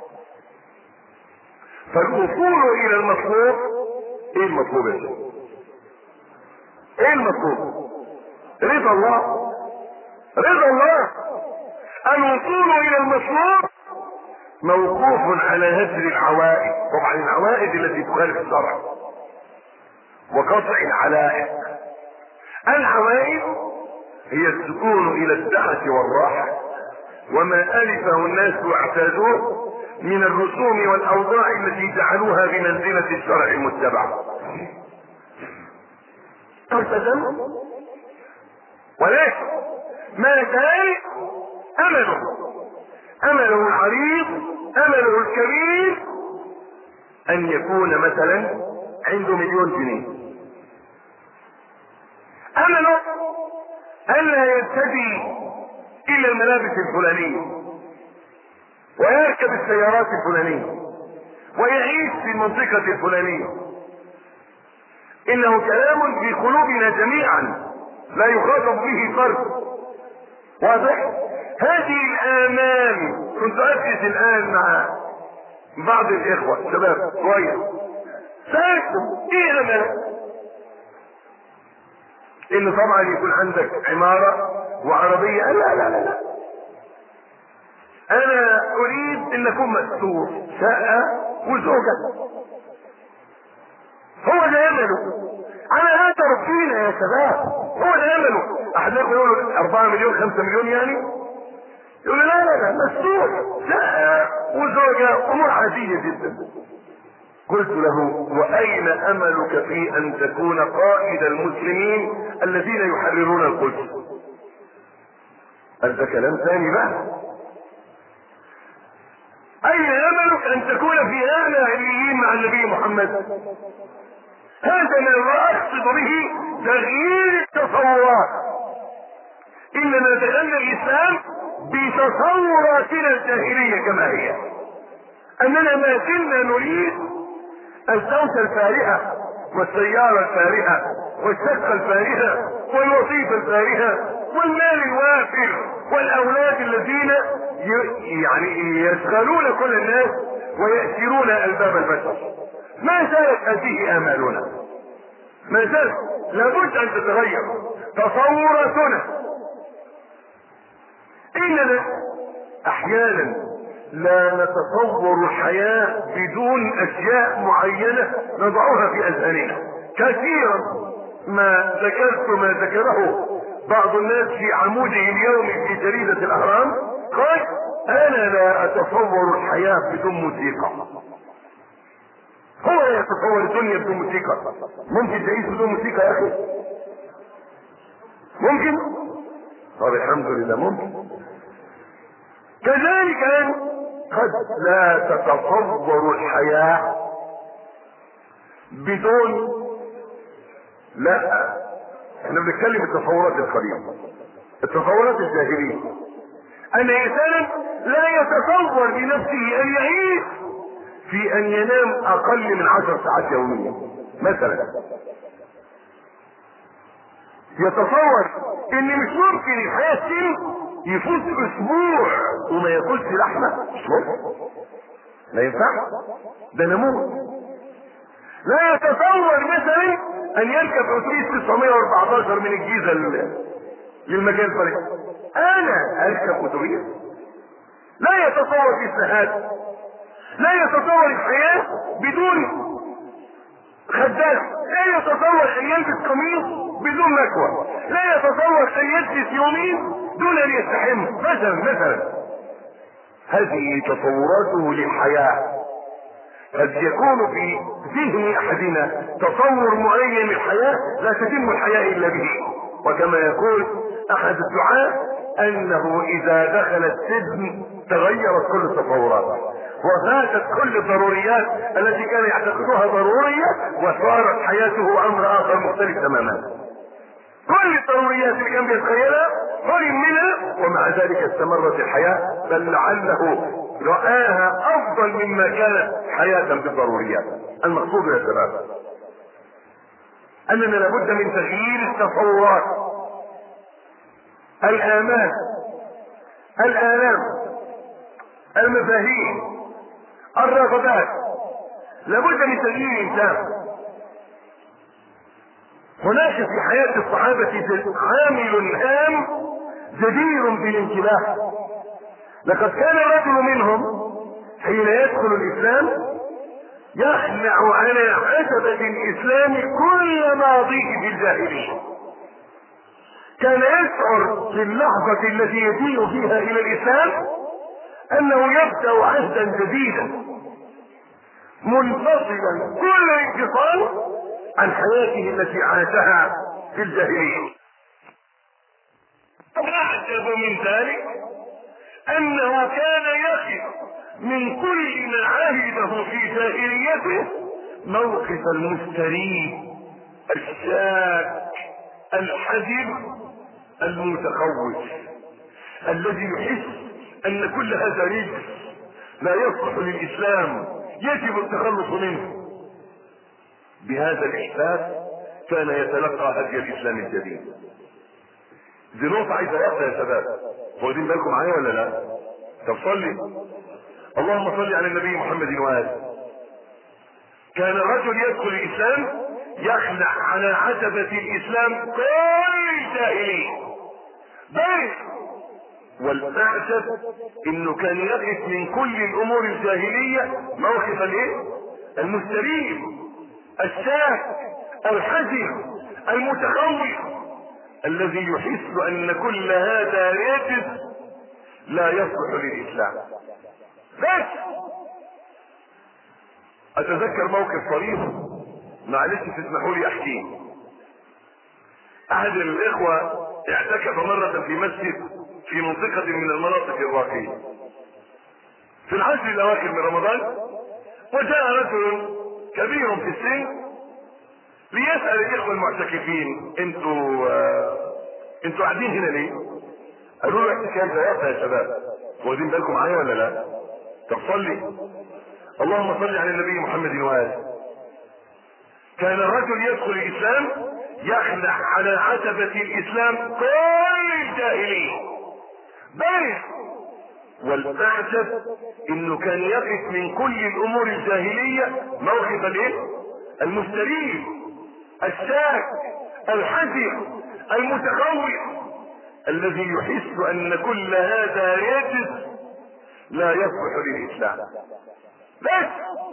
فالوصول الى المطلوب، ايه المطلوب يا شيخ؟ ايه المطلوب؟ رضا الله، رضا الله. الوصول الى المطلوب موقوف على هجر العوائد، طبعا العوائد التي تخالف الشرع، وقطع العلائق. العوائد هي السكون الى الدعة والراحة وما ألفه الناس واعتادوه من الرسوم والاوضاع التي جعلوها بمنزلة الشرع المتبع. التزم، ولكن ما زال امله العريض، امله الكبير ان يكون مثلا عنده 1,000,000 جنيه، امله الا يرتدي الا الملابس الفلانية ويركب السيارات الفلانية ويعيش في المنطقة الفلانية. انه كلام في قلوبنا جميعا لا يخاطب به فرد، واضح؟ هذه الآمال. كنت أجلس الآن مع بعض الإخوة شباب صغير، سألتم إيه أملك؟ إنه طبعا يكون عندك عمارة وعربية. لا لا لا لا، أنا أريد أن أكون مستور، شقة وزوجة. هو ده أمله. على هذا ربنا يا شباب، هو ده أمله. أحد يقول 4 مليون 5 مليون يعني، يقول لا لا لا، مستور، شقة وزوجة، أمور عادية جدا. قلت له وأين أملك في أن تكون قائد المسلمين الذين يحررون القدس؟ قال ده كلام ثاني بقى. أين أملك أن تكون في أعلى عليين مع النبي محمد؟ هذا ما أقصد به تغيير التصورات. إنما دخلنا الإسلام بتصوراتنا الجاهلية كما هي، أننا ما زلنا نريد الزوجة الفارهة والسيارة الفارهة والشقة الفارهة والوظيفة الفارهة والمال الوافر والأولاد الذين يعني يشغلون كل الناس ويأثرون ألباب البشر. ما زالت هذه آمالنا، ما زالت. لابد أن تتغير تصوراتنا. إننا أحيانا لا نتصور الحياة بدون أشياء معينة نضعها في أذهاننا. كثيرا ما ذكره بعض الناس في عموده اليومي في جريدة الأهرام، قال أنا لا أتصور الحياة بدون موسيقى. هو لا يتصور الدنيا بدون موسيقى. ممكن تعيش بدون موسيقى يا أخي؟ ممكن؟ طب الحمد لله ممكن. كذلك قد لا تتصور الحياة بدون، لا احنا بنتكلم التصورات القديمة، التصورات الجاهلية. ان انسانا لا يتصور بنفسه ان يعيش في ان ينام اقل من 10 ساعات يوميا مثلا. يتصور ان مش ممكن الحياة يفوت اسبوع وما ياكلش لحمة، مش ممكن، لا ينفع، ده نموت. لا يتصور مثلا ان يركب اتوبيس 914 من الجيزة للمجال الفريق. انا اركب اتوبيس؟ لا يتصور في السهاد. لا يتصور الحياة بدون خدام. لا يتصور ان يلبس قميص بدون مكوى. لا يتصور ان يجلس يومين دون ان يستحم مثلا. هذه تصوراته للحياة. قد يكون في ذهن احدنا تصور معين للحياة لا تتم الحياة الا به. وكما يقول احد الدعاة انه اذا دخل السجن تغيرت كل التصورات وفاتت كل الضروريات التي كان يعتقدها ضرورية وصارت حياته امر اخر مختلف تماما. كل الضروريات اللي كان بيتخيلها حرم منها ومع ذلك استمرت الحياة، بل لعله رآها افضل مما كانت حياة بالضروريات. المقصود يا شباب اننا لابد من تغيير التصورات، الآمال، الآلام، المفاهيم، الرغبات، لابد من تغيير الإنسان. هناك في حياة الصحابة عامل هام جدير بالانتباه. لقد كان رجل منهم حين يدخل الإسلام يخلع على عتبة الإسلام كل ماضيه في الجاهلية. كان يشعر في اللحظة التي يجيء فيها إلى الإسلام أنه يبدأ عهدا جديدا منفصلا كل انفصال عن حياته التي عاشها في الجاهلية. أعجب من ذلك أنه كان يقف من كل ما عهده في جاهليته موقف المستريب الشاك الحذر المتخوف الذي يحس ان كل هذا رجس لا يصلح للاسلام يجب التخلص منه. بهذا الاحساس كان يتلقى هدي الاسلام الجديد. دي نقطة عايزة وقت يا شباب، واخدين بالكم معايا ولا لا؟ طب صلي اللهم صل على النبي محمد وآله. كان الرجل يدخل الاسلام يخلع على عتبة الاسلام كل الجاهلية، بل والاعجب انه كان يقف من كل الامور الجاهلية موقف الايه؟ المستريب الشاك الحذر المتخوف الذي يحس ان كل هذا رجس لا يصلح للاسلام. بس اتذكر موقف طريف معلش تسمحوا لي احكيه. احد الاخوة اعتكف مرة في مسجد في منطقة من المناطق الراقية في العشر الاواخر من رمضان، وجاء رجل كبير في السن ليسأل الاخوة المعتكفين انتوا قاعدين هنا ليه؟ قالوا له اعتكاف زيارة يا شباب، واخدين بالكم معايا ولا لا؟ طب صلي اللهم صل على النبي محمد وآله. كان الرجل يدخل الاسلام يخلع على عتبة الاسلام كل الجاهلية، بل والاعجب انه كان يقف من كل الامور الجاهلية موقف الايه؟ المستريب الشاك الحذر المتخوف الذي يحس ان كل هذا رجس لا يصلح للاسلام. بس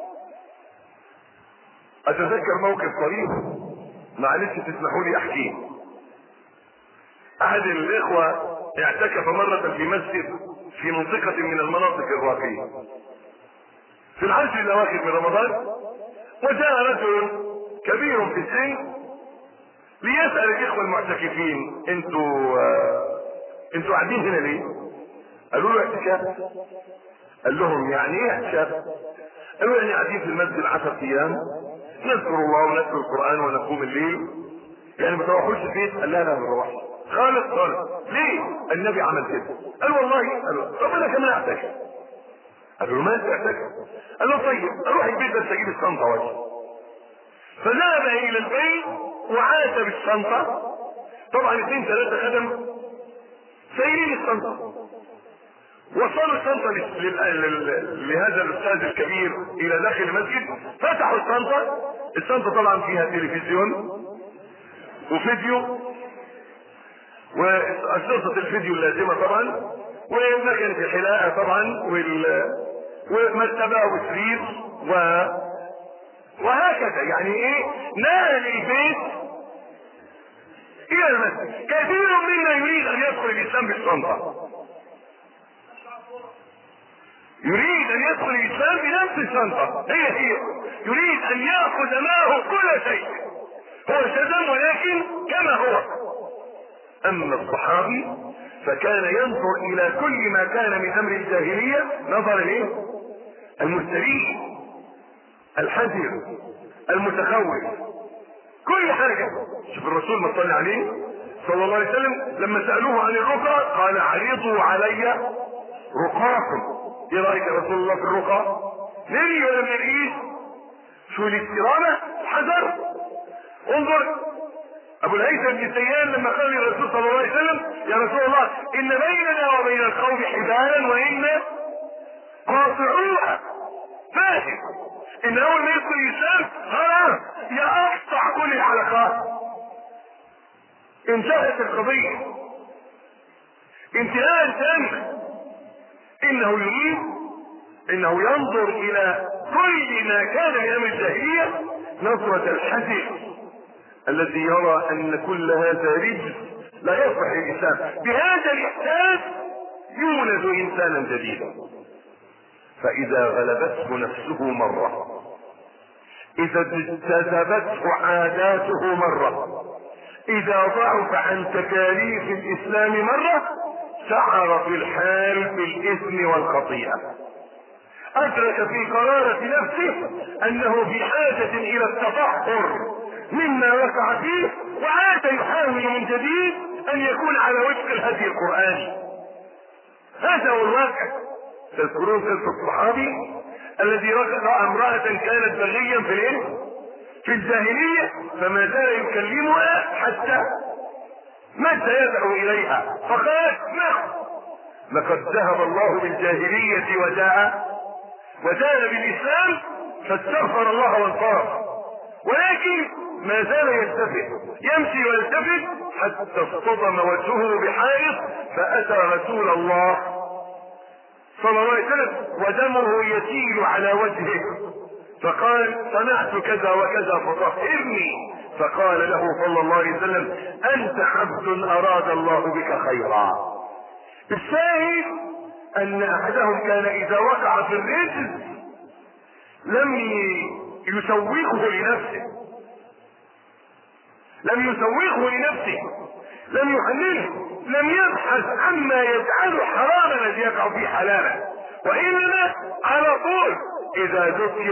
اتذكر موقف طريف معلش تسمحوا لي احكيه. احد الاخوة اعتكف مرة في مسجد في منطقة من المناطق الراقية في العشر الاواخر من رمضان، وجاء رجل كبير في السن ليسأل الاخوة المعتكفين انتوا قاعدين هنا ليه؟ قالوا له اعتكاف. قال لهم يعني ايه اعتكاف؟ قالوا يعني قاعدين في المسجد 10 ايام نذكر الله ونذكر القرآن ونقوم الليل، يعني ما تروحوش البيت. قال لا ما بروحش خالص. ليه؟ النبي عمل كده. قال والله. قال طب انا كمان اعتكف. قال له ما انت اعتكف؟ قال له طيب اروح البيت بس اجيب الشنطه واجي. فذهب الى البيت وعاد بالشنطه. طبعا 2 3 خدم سايرين الشنطه. وصلوا الشنطه لهذا الاستاذ الكبير الى داخل المسجد، فتحوا الشنطه طبعا فيها تلفزيون وفيديو واشرطة الفيديو اللازمة طبعا ومكنة الحلاقة طبعا ومكتبة وسرير وهكذا. يعني ايه؟ نقل البيت الى المسجد. كثير منا يريد ان يدخل الاسلام بالشنطة. يريد ان يدخل الاسلام بنفس الشنطة هي يريد ان يأخذ معه كل شيء، هو التزم ولكن كما هو. اما الصحابي فكان ينظر الى كل ما كان من امر الجاهلية نظر اليه المستريح الحذر المتخوف، كل حاجة. شوف الرسول ما صلى عليه صلى الله عليه وسلم لما سألوه عن الرقى قال عرضوا علي رقاكم. ايه رأيك يا رسول الله في الرقى؟ نري ولا نريش؟ شو الاسترامة حذر. انظر ابو الهيثم بن سيان لما قال للرسول صلى الله عليه وسلم يا رسول الله ان بيننا وبين القوم حبالا وإنا قاطعوها، فاهم ان اول ما يدخل الاسلام خلاص يقطع كل العلاقات، انتهت القضية انتهاء تاما. انه ينظر الى كل ما كان من امر الجاهلية نظرة الحذر الذي يرى ان كل هذا رجس لا يصلح للإنسان. بهذا الاحساس يولد انسانا جديدا. فاذا غلبته نفسه مرة، اذا اجتذبته عاداته مرة، اذا ضعف عن تكاليف الاسلام مرة، شعر في الحال بالاثم والخطيئة، ادرك في قرارة نفسه انه في حاجة الى التطهر مما وقع فيه، وعاد يحاول من جديد ان يكون على وفق الهدي القرآني. هذا هو الواقع. تذكرون قصة الصحابي الذي رأى امرأة كانت بغيا في الجاهلية، فما زال يكلمها حتى مد يدعو اليها فقالت نعم لقد ذهب الله بالجاهلية وجاء بالاسلام فاستغفر الله وانصرف، ولكن ما زال يلتفت يمشي ويلتفت حتى اصطدم وجهه بحائط، فاتى رسول الله صلى الله عليه وسلم ودمه يسيل على وجهه، فقال صنعت كذا وكذا فطهرني، فقال له صلى الله عليه وسلم انت عبد اراد الله بك خيرا. الشاهد ان احدهم كان اذا وقع في الرجل لم يسوقه لنفسه، لم يحلله، لم يبحث عما يجعله حراما الذي يقع فيه حلالا، وانما على طول اذا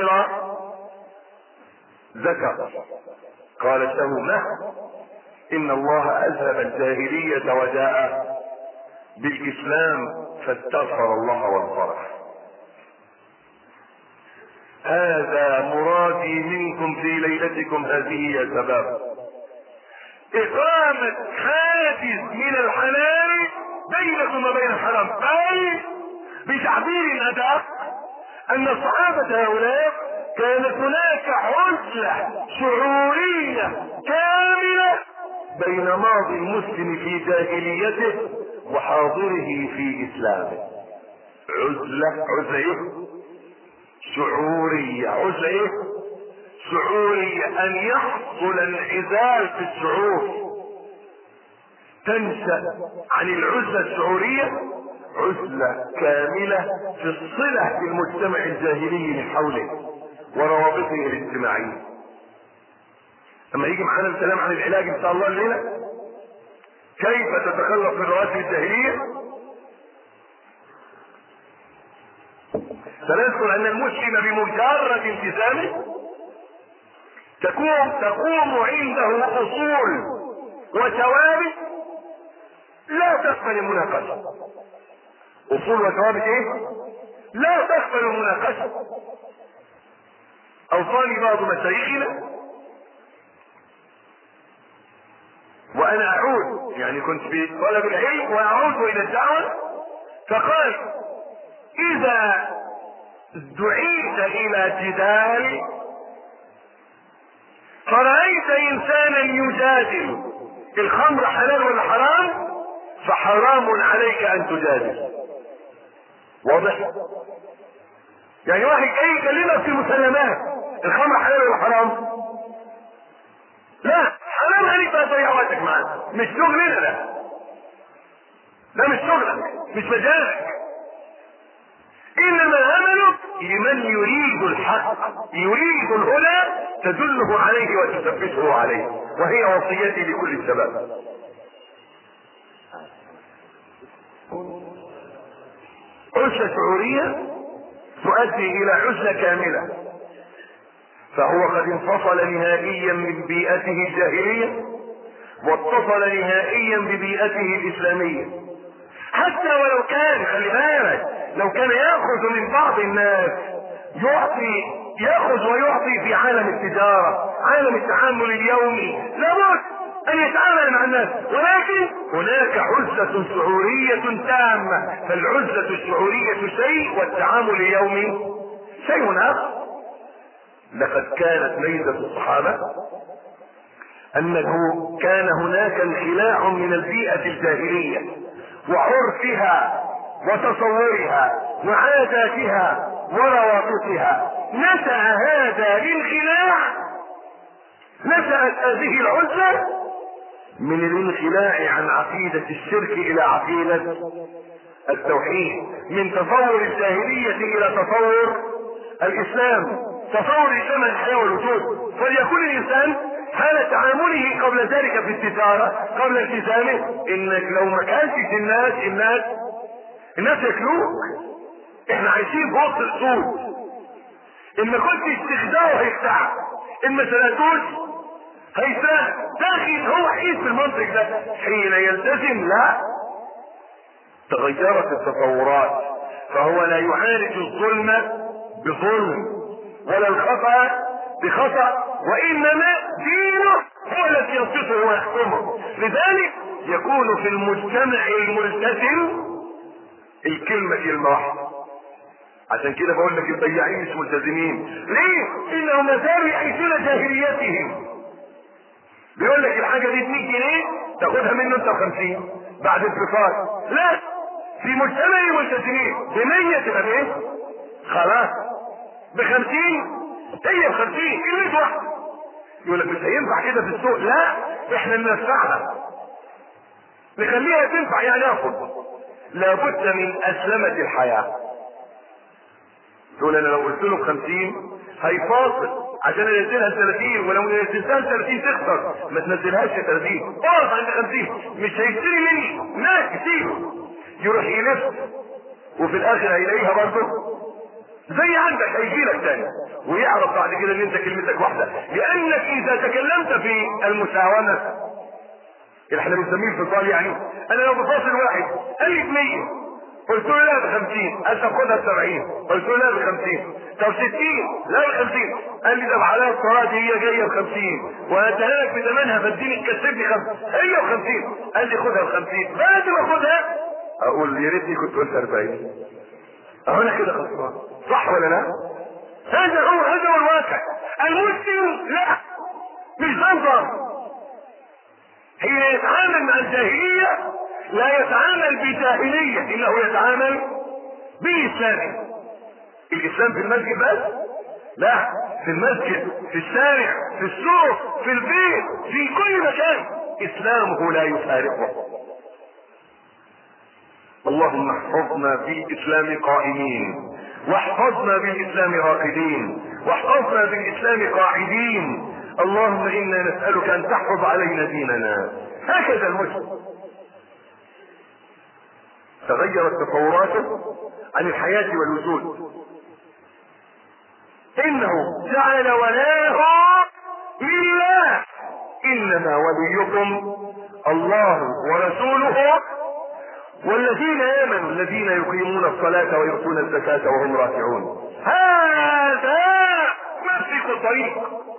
ذكر قالت له ما ان الله اذهب الجاهلية وجاء بالاسلام فاستغفر الله وانصرف. هذا مرادي منكم في ليلتكم هذه يا شباب، اقامة حاجز من الحلال بينكم وبين الحرام، بل بتعبير ادق ان الصحابة هؤلاء كانت هناك عزلة شعورية كاملة بين ماضي المسلم في جاهليته وحاضره في اسلامه. عزلة ايه؟ شعورية ان يحصل انعزال في الشعور، تنشأ عن العزلة الشعورية عزلة كاملة في الصلة بالمجتمع الجاهلي من حوله وروابطه الاجتماعية. اما يجي معانا الكلام عن العلاج ان شاء الله الليلة كيف تتخلص من رواتب الجاهلية، سنذكر ان المسلم بمجرد التزامه تقوم عنده اصول وثوابت لا تقبل المناقشة. اصول وثوابت ايه؟ لا تقبل المناقشة. اوصاني بعض مشايخنا وانا اعود، يعني كنت في طلب العلم واعود الى الدعوة، فقال اذا دعيت الى جدال فرأيت انسانا يجادل الخمر حلال ولا حرام فحرام عليك ان تجادل. واضح؟ يعني واحد جاي يكلمك في مسلمات الخمر حلال ولا حرام، لا حرام عليك بقى تضيع وقتك معاه، مش شغلنا ده مش شغلك، مش مجالك. انما عملك لمن يريد الحق، يريد الهدى، تدله عليه وتثبته عليه. وهي وصيتي لكل الشباب. عزلة شعورية تؤدي الى عزلة كاملة، فهو قد انفصل نهائيا من بيئته الجاهلية واتصل نهائيا ببيئته الاسلامية. حتى ولو كان، خلي بالك، لو كان ياخذ من بعض الناس، ياخذ ويعطي في عالم التجارة، عالم التعامل اليومي، لابد ان يتعامل مع الناس، ولكن هناك عزلة شعورية تامة. فالعزلة الشعورية شيء والتعامل اليومي شيء اخر. لقد كانت ميزة الصحابة انه كان هناك انخلاع من البيئة الجاهلية وعرفها وتصورها وعاداتها وروابطها. نشأ هذا الانخلاع، نشأت هذه العزلة من الانخلاع عن عقيدة الشرك الى عقيدة التوحيد، من تصور الجاهلية الى تصور الاسلام، تصور الاسلام الحياة والوجود. فليكن الانسان حال تعامله قبل ذلك في التجارة، قبل التزامه، انك لو ما كانتش الناس ياكلوك. احنا عايشين في وسط السود، ان ما كنتش تخدعه هيخدعك، ان ما سلكوش هيسرقك. داخل هو حيث في المنطق ده حين يلتزم، لا، تغيرت التصورات. فهو لا يعالج الظلم بظلم ولا الخطأ بخطأ، وانما دينه هو الذي يصفه ويحكمه. لذلك يكون في المجتمع الملتزم كلمة واحدة. عشان كده بقول لك البياعين مش ملتزمين. ليه؟ انهم ما زالوا يعيشون جاهليتهم. بيقول لك الحاجة دي 100 جنيه تاخدها منه انت 50 بعد الفصال. لا، في مجتمع الملتزمين ب100 تبقى بايه؟ خلاص ب50 هي ب50 كلمة واحدة. يقول لك مش هينفع كده في السوق. لا، احنا ننفعها، نخليها تنفع، يعني ناخد. لابد من اسلمة الحياة. تقول انا لو قلت له 50 هيفاصل عشان ينزلها 30، ولو نزلتها 30 تخسر. ما تنزلهاش 30، اقف عند 50. مش هيشتري مني ناس كتير، يروح يلف وفي الاخر هيلاقيها برضه زي عندك، هيجي لك تاني ويعرف بعد كده ان انت كلمتك واحده. لانك اذا تكلمت في المساومه اللي احنا بنسميه الفصال، يعني انا لو بفاصل واحد قال لي 100، قلت له لا ب50، قال طب خدها ب70، قلت له لا ب50، طب 60، لا ب50، قال لي ده عليها الصلاه هي جايه ب50 وهديها لك بثمنها فاديني تكسبني 5، هي ب50، قال لي خدها ب50. بعد ما اخدها اقول يا ريتني كنت قلت 40. اهو انا كده خسران، صح ولا لا؟ هذا هو الواقع. المسلم لا، مش نظر. حين يتعامل مع الجاهلية لا يتعامل بجاهلية، انه يتعامل بإسلام. الاسلام في المسجد بس؟ لا، في المسجد، في الشارع، في السوق، في البيت، في كل مكان اسلامه لا يفارقه. اللهم احفظنا بالاسلام قائمين، واحفظنا بالاسلام راقدين، واحفظنا بالاسلام قاعدين. اللهم انا نسألك ان تحفظ علينا ديننا. هكذا المسلم تغيرت تصوراته عن الحياة والوجود. انه جعل ولاه لله، انما وليكم الله ورسوله والذين امنوا الذين يقيمون الصلاة ويؤتون الزكاة وهم راكعون. هذا مسلك الطريق،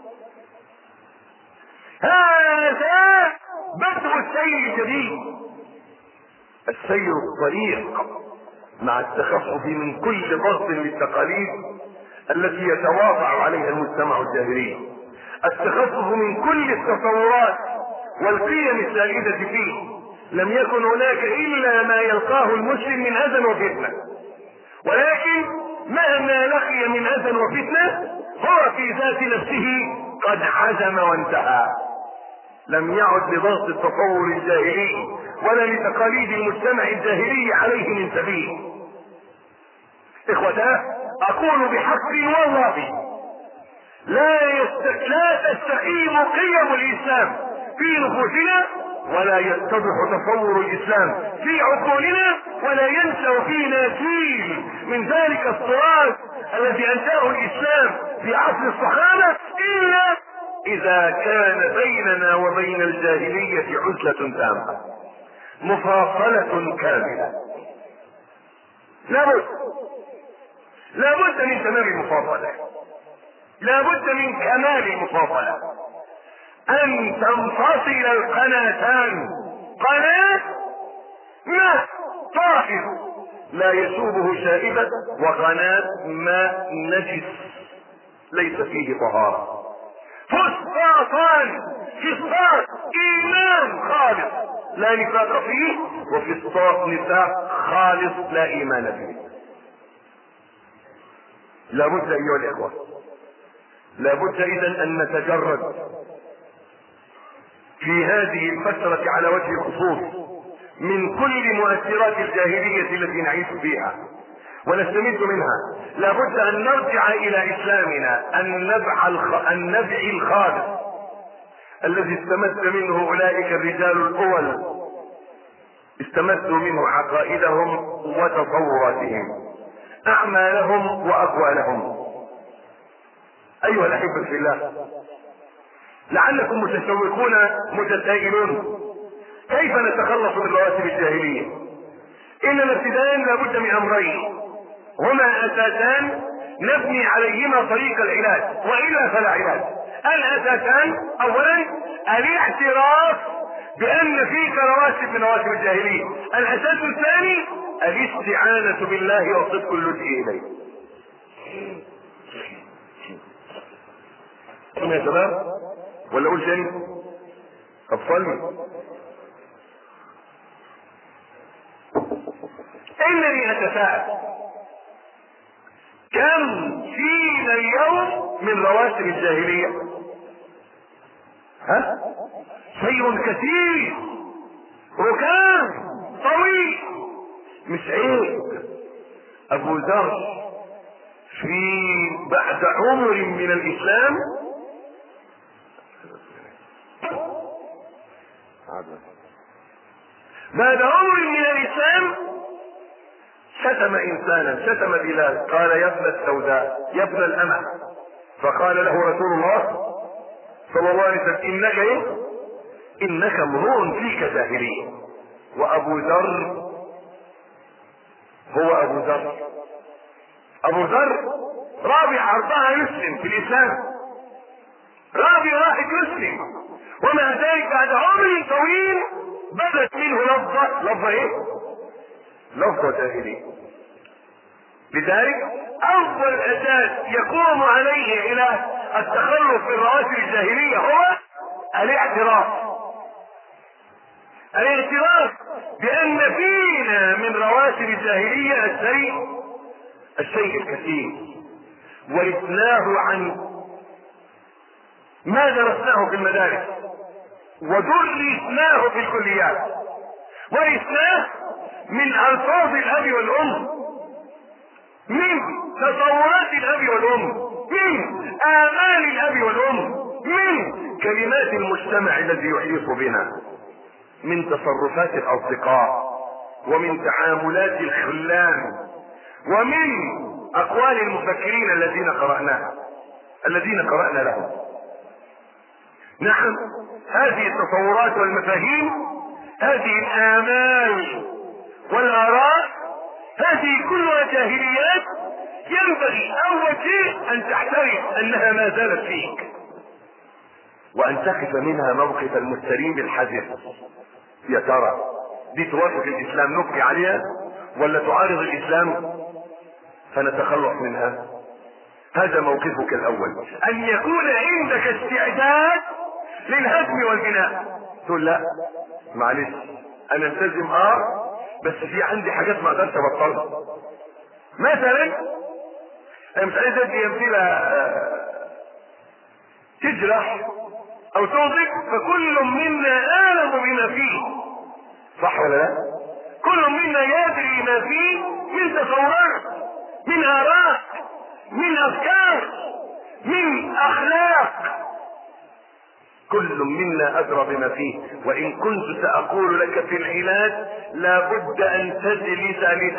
هذا بدء السير الجديد. السير الطريق مع التخفف من كل ضغط للتقاليد التي يتواضع عليها المجتمع الجاهلي، التخفف من كل التصورات والقيم السائدة فيه. لم يكن هناك الا ما يلقاه المسلم من اذى وفتنة، ولكن مهما لقي من اذى وفتنة هو في ذات نفسه قد عزم وانتهى. لم يعد لضغط التصور الجاهلي ولا لتقاليد المجتمع الجاهلي عليه من سبيل. اخوتاه، اقول بحق والله لا تستقيم قيم الاسلام في نفوسنا، ولا يتضح تصور الاسلام في عقولنا، ولا ينشأ فينا جيل من ذلك التراث الذي انشأه الاسلام في عصر الصحابة، الا اذا كان بيننا وبين الجاهلية عزلة تامة، مفاصلة كاملة. لابد من تمام المفاصلة، لابد من كمال المفاصلة، ان تنفصل القناتان، قناة ماء طاهر لا يشوبه شائبة، وقناة ماء نجس ليس فيه طهارة. فسطاطان، فسطاط ايمان خالص لا نفاق فيه، وفسطاط نفاق خالص لا ايمان فيه. لابد ايها الاخوة، لابد اذا ان نتجرد في هذه الفترة على وجه الخصوص من كل مؤثرات الجاهلية التي نعيش فيها ونستمد منها. لابد ان نرجع الى اسلامنا، ان نبع الخالص الذي استمد منه اولئك الرجال الاول، استمدوا منه عقائدهم وتصوراتهم، اعمالهم واقوالهم. ايها الاحبة في الله، لعلكم متشوقون متسائلون كيف نتخلص من رواسب الجاهلية؟ اننا ابتداء لابد من امرين هما اساسان نبني عليهما طريق العلاج، والا فلا علاج. الاساسان اولا الاعتراف بان فيك رواسب من رواسب الجاهلية. الاساس الثاني الاستعانة بالله وصدق اللجوء اليه. يا شباب ولا اقول تاني؟ طب صلي. انني اتساءل كم فينا اليوم من رواسب الجاهلية؟ شيء كثير، ركام طويل. مش عيب ابو ذر في بعد عمر من الاسلام بعد عمر من الاسلام شتم انسانا، شتم بلال، قال يا ابن السوداء، يا ابن الامة. فقال له رسول الله صلى الله عليه وسلم انك امرؤ فيك جاهلية. وابو ذر هو ابو ذر. ابو ذر رابع 4 يسلم في الاسلام، رابع واحد يسلم، ومع ذلك بعد عمر طويل بدت منه لفظة ايه؟ لفظة جاهلية. لذلك اول اساس يقوم عليه الى التخلص من رواسب الجاهلية هو الاعتراف بان فينا من رواسب الجاهلية الشيء الكثير، ورثناه عن ما درسناه في المدارس، ودرسناه في الكليات، ورثناه من الفاظ الاب والام، من تصورات الاب والام، من امال الاب والام، من كلمات المجتمع الذي يحيط بنا، من تصرفات الاصدقاء، ومن تعاملات الخلان، ومن اقوال المفكرين الذين قرأنا لهم. نعم، هذه التصورات والمفاهيم، هذه الآمال والآراء، هذه كلها جاهليات ينبغي أول شيء أن تعترف أنها ما زالت فيك، وأن تقف منها موقف المستريم الحذر. يا ترى دي توافق الإسلام نبقي عليها ولا تعارض الإسلام فنتخلص منها؟ هذا موقفك الأول، أن يكون عندك استعداد للهدم والبناء. تقول لا معلش انا التزم بس في عندي حاجات ما اقدرش ابطلها. مثلا انا مش عايز ادي امثله تجرح او توضح، فكل منا اعلم بما فيه، صح ولا لا؟ كل منا يدري ما فيه من تصورات، من اراء، من افكار، من اخلاق. كل منا ادرى بما فيه. وان كنت ساقول لك في العلاج لابد ان تجلس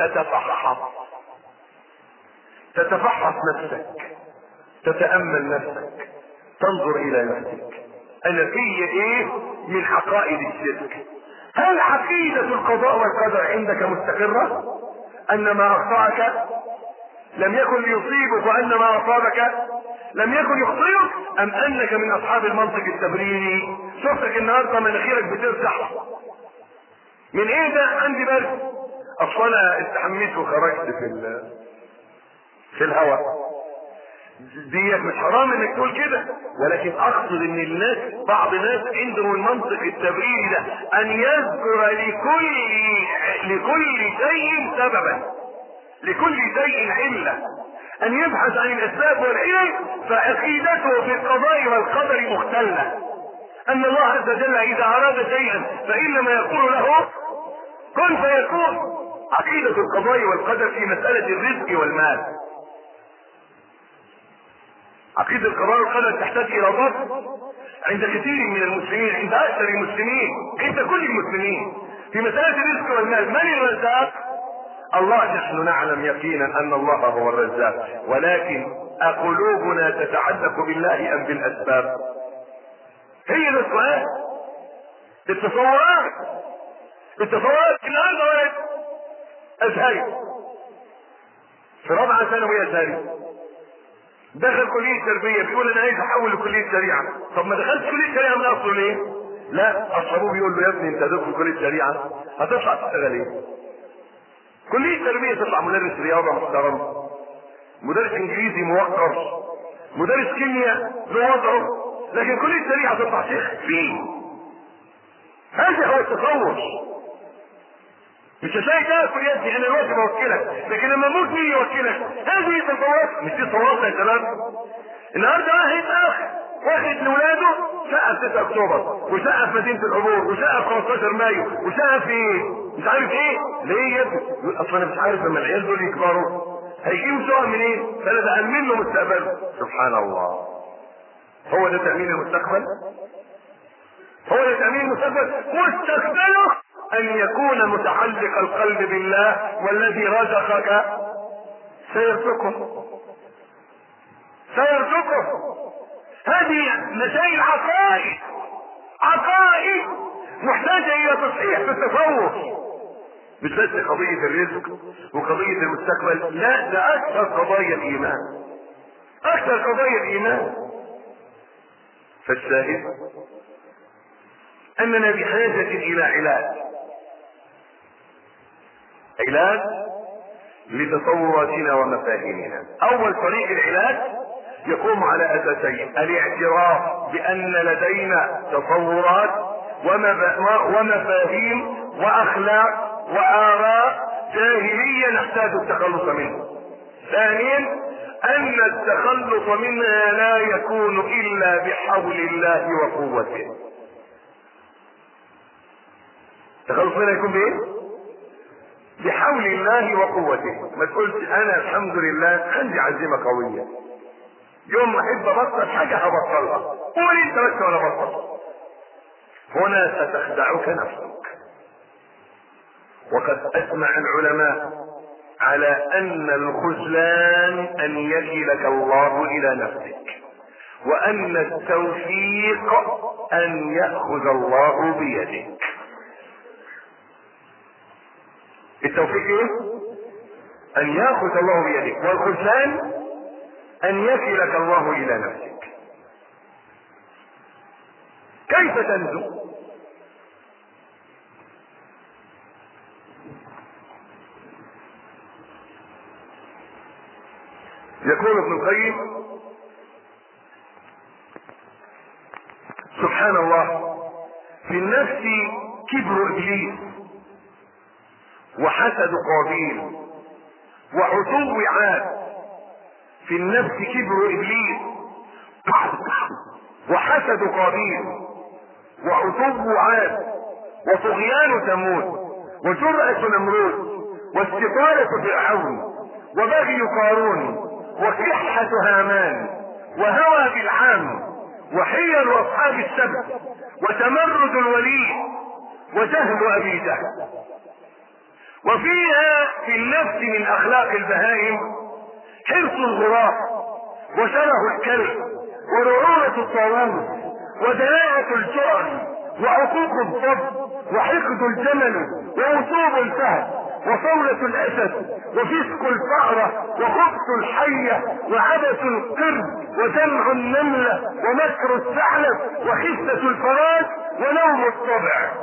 تتفحص نفسك، تتامل نفسك، تنظر الى نفسك، انا في ايه من حقائد الشرك. هل عقيدة القضاء والقدر عندك مستقرة؟ ان ما اخطأك لم يكن ليصيبك، وان ما اصابك لم يكن يخطئك، ام انك من اصحاب المنطق التبريري؟ شفتك النهارده مناخيرك بترجع من ايه؟ ده عندي برد، اصل انا استحميت وخرجت في الهواء. دي مش حرام انك تقول كده، ولكن اقصد ان الناس، بعض الناس عندهم المنطق التبريري ده، ان يذكر لكل شيء سببا، لكل شيء علة، ان يبحث عن الاسباب والعلل. فعقيدته في القضاء والقدر مختلة، ان الله عز وجل اذا اراد شيئا فانما يقول له كن فيكون. عقيدة القضاء والقدر في مسألة الرزق والمال، عقيدة القضاء والقدر تحتاج الى ضبط عند كثير من المسلمين، عند اكثر المسلمين، عند كل المسلمين. في مسألة الرزق والمال، من الرزاق؟ الله. نحن نعلم يقينا ان الله هو الرزاق، ولكن قلوبنا تتعلق بالله ام بالاسباب؟ هي ده السؤال. التصورات النهارده ولد ازهري في رابعه ثانوي ازهري دخل كليه تربيه، بيقول انا عايز احول لكليه شريعه. طب ما دخلتش كليه شريعه من اصله ليه؟ لا، اصحابه بيقول له يا ابني انت دخل كليه شريعه هتطلع تشتغل ايه؟ كليه تربيه تطلع مدرس رياضه محترم، مدرس انجليزي موقر، مدرس كيمياء له وضعه، لكن كليه شريعه تطلع شيخ فيه. هذا هو التصور. مش هتلاقي تاكل يا ابني انا الوقت بوكلك، لكن لما اموت مين يوكلك؟ هذه تصورات، مش دي تصورات يا شباب. النهارده واحد لاولاده شقه في 6 اكتوبر، وشقه في مدينه العبور، وشقه في 15 مايو، وشقه في مش عارف ايه. ليه يا ابني؟ يقول اصل انا مش عارف لما العيال دول يكبروا هيجيبوا شقه منين؟ فانا بامن له مستقبله. سبحان الله. هو ده تامين المستقبل؟ هو ده تامين المستقبل؟ مستقبله ان يكون متعلق القلب بالله، والذي رزقك سيرزقه. هذه مسائل عقائد محتاجة الى تصحيح في التصور، مش بس قضية الرزق وقضية المستقبل، لا، ده اكثر قضايا الايمان. فالشاهد اننا بحاجة الى علاج لتصوراتنا ومفاهيمنا. اول طريق العلاج يقوم على اساسين: الاعتراف بان لدينا تصورات ومفاهيم واخلاق واراء جاهلية نحتاج التخلص منها. ثانيا ان التخلص منها لا يكون الا بحول الله وقوته. التخلص منها يكون بايه؟ بحول الله وقوته. ما تقولش انا الحمد لله عندي عزيمة قوية، يوم ما احب ابطل حاجة هبطلها، قول انت بس وانا بطل. هنا ستخدعك نفسك. وقد اجمع العلماء على ان الخذلان ان يكلك الله الى نفسك، وان التوفيق ان يأخذ الله بيدك. التوفيق ايه؟ ان يأخذ الله بيدك، والخذلان ان يكلك الله الى نفسك. كيف تنجو؟ يقول ابن القيم: سبحان الله، في النفس كبر ابليس وحسد قابيل وعتو عاد. في النفس كبر ابليس وحسد قابيل وعتو عاد وطغيان ثمود وجرأة نمرود واستطالة فرعون وبغي قارون وكحة هامان وهوى بالعام وحيل اصحاب السبت وتمرد الولي وجهل ابي جهل. وفيها في النفس من اخلاق البهائم حرص الغراب وشره الكلب ورعونة الطاووس ودناءة الجرن وعقوق الضب وحقد الجمل ووثوب الفهد وصولة الاسد وفسق الفأرة وخبث الحية وعبث القرد وجمع النملة ومكر الثعلب وخسة الفراش ونوم الطبع.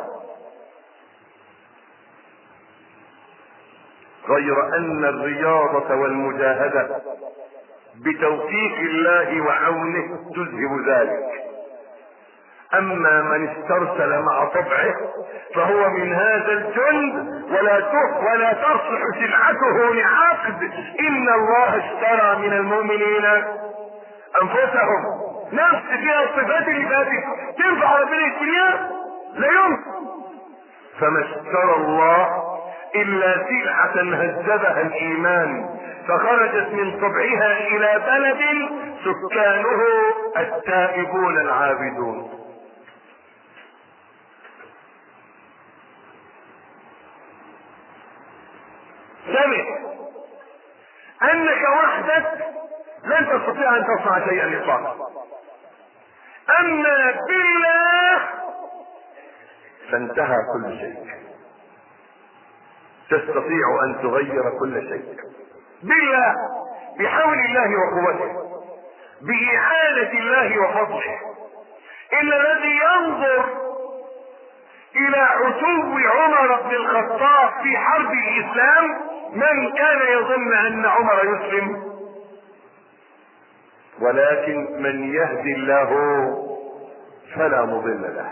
غير ان الرياضة والمجاهدة بتوفيق الله وعونه تذهب ذلك. اما من استرسل مع طبعه فهو من هذا الجند ولا تصلح سلعته لعقد. ان الله اشترى من المؤمنين انفسهم. نفس فيها الصفات اللي فاتت تنفع ربنا الدنيا لا يمكن. فما اشترى الله الا سلعة هذبها الايمان فخرجت من طبعها الى بلد سكانه التائبون العابدون. سمع انك وحدك لن تستطيع ان تصنع شيئا اطلاقا. اما بالله فانتهى كل شيء. تستطيع ان تغير كل شيء بالله بحول الله وقوته بإعانة الله وفضله. ان الذي ينظر الى عتو عمر بن الخطاب في حرب الاسلام من كان يظن ان عمر يسلم، ولكن من يهدي الله فلا مضل له.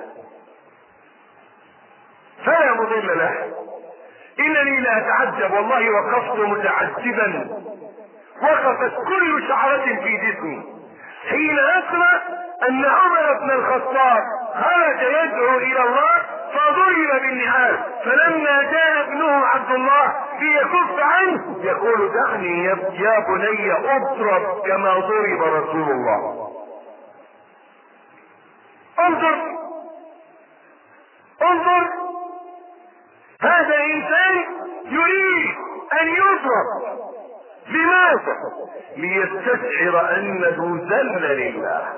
فلا مضل له. انني لا اتعجب والله وقفت متعجبا وقفت كل شعرة في جسمي حين اسمع ان عمر بن الخطاب خرج يدعو الى الله فضرب بالنعال، فلما جاء ابنه عبد الله ليكف عنه يقول دعني يا بني اضرب كما ضرب رسول الله. انظر هذا انسان يريد ان يضرب. لماذا؟ ليستشعر انه ذل لله.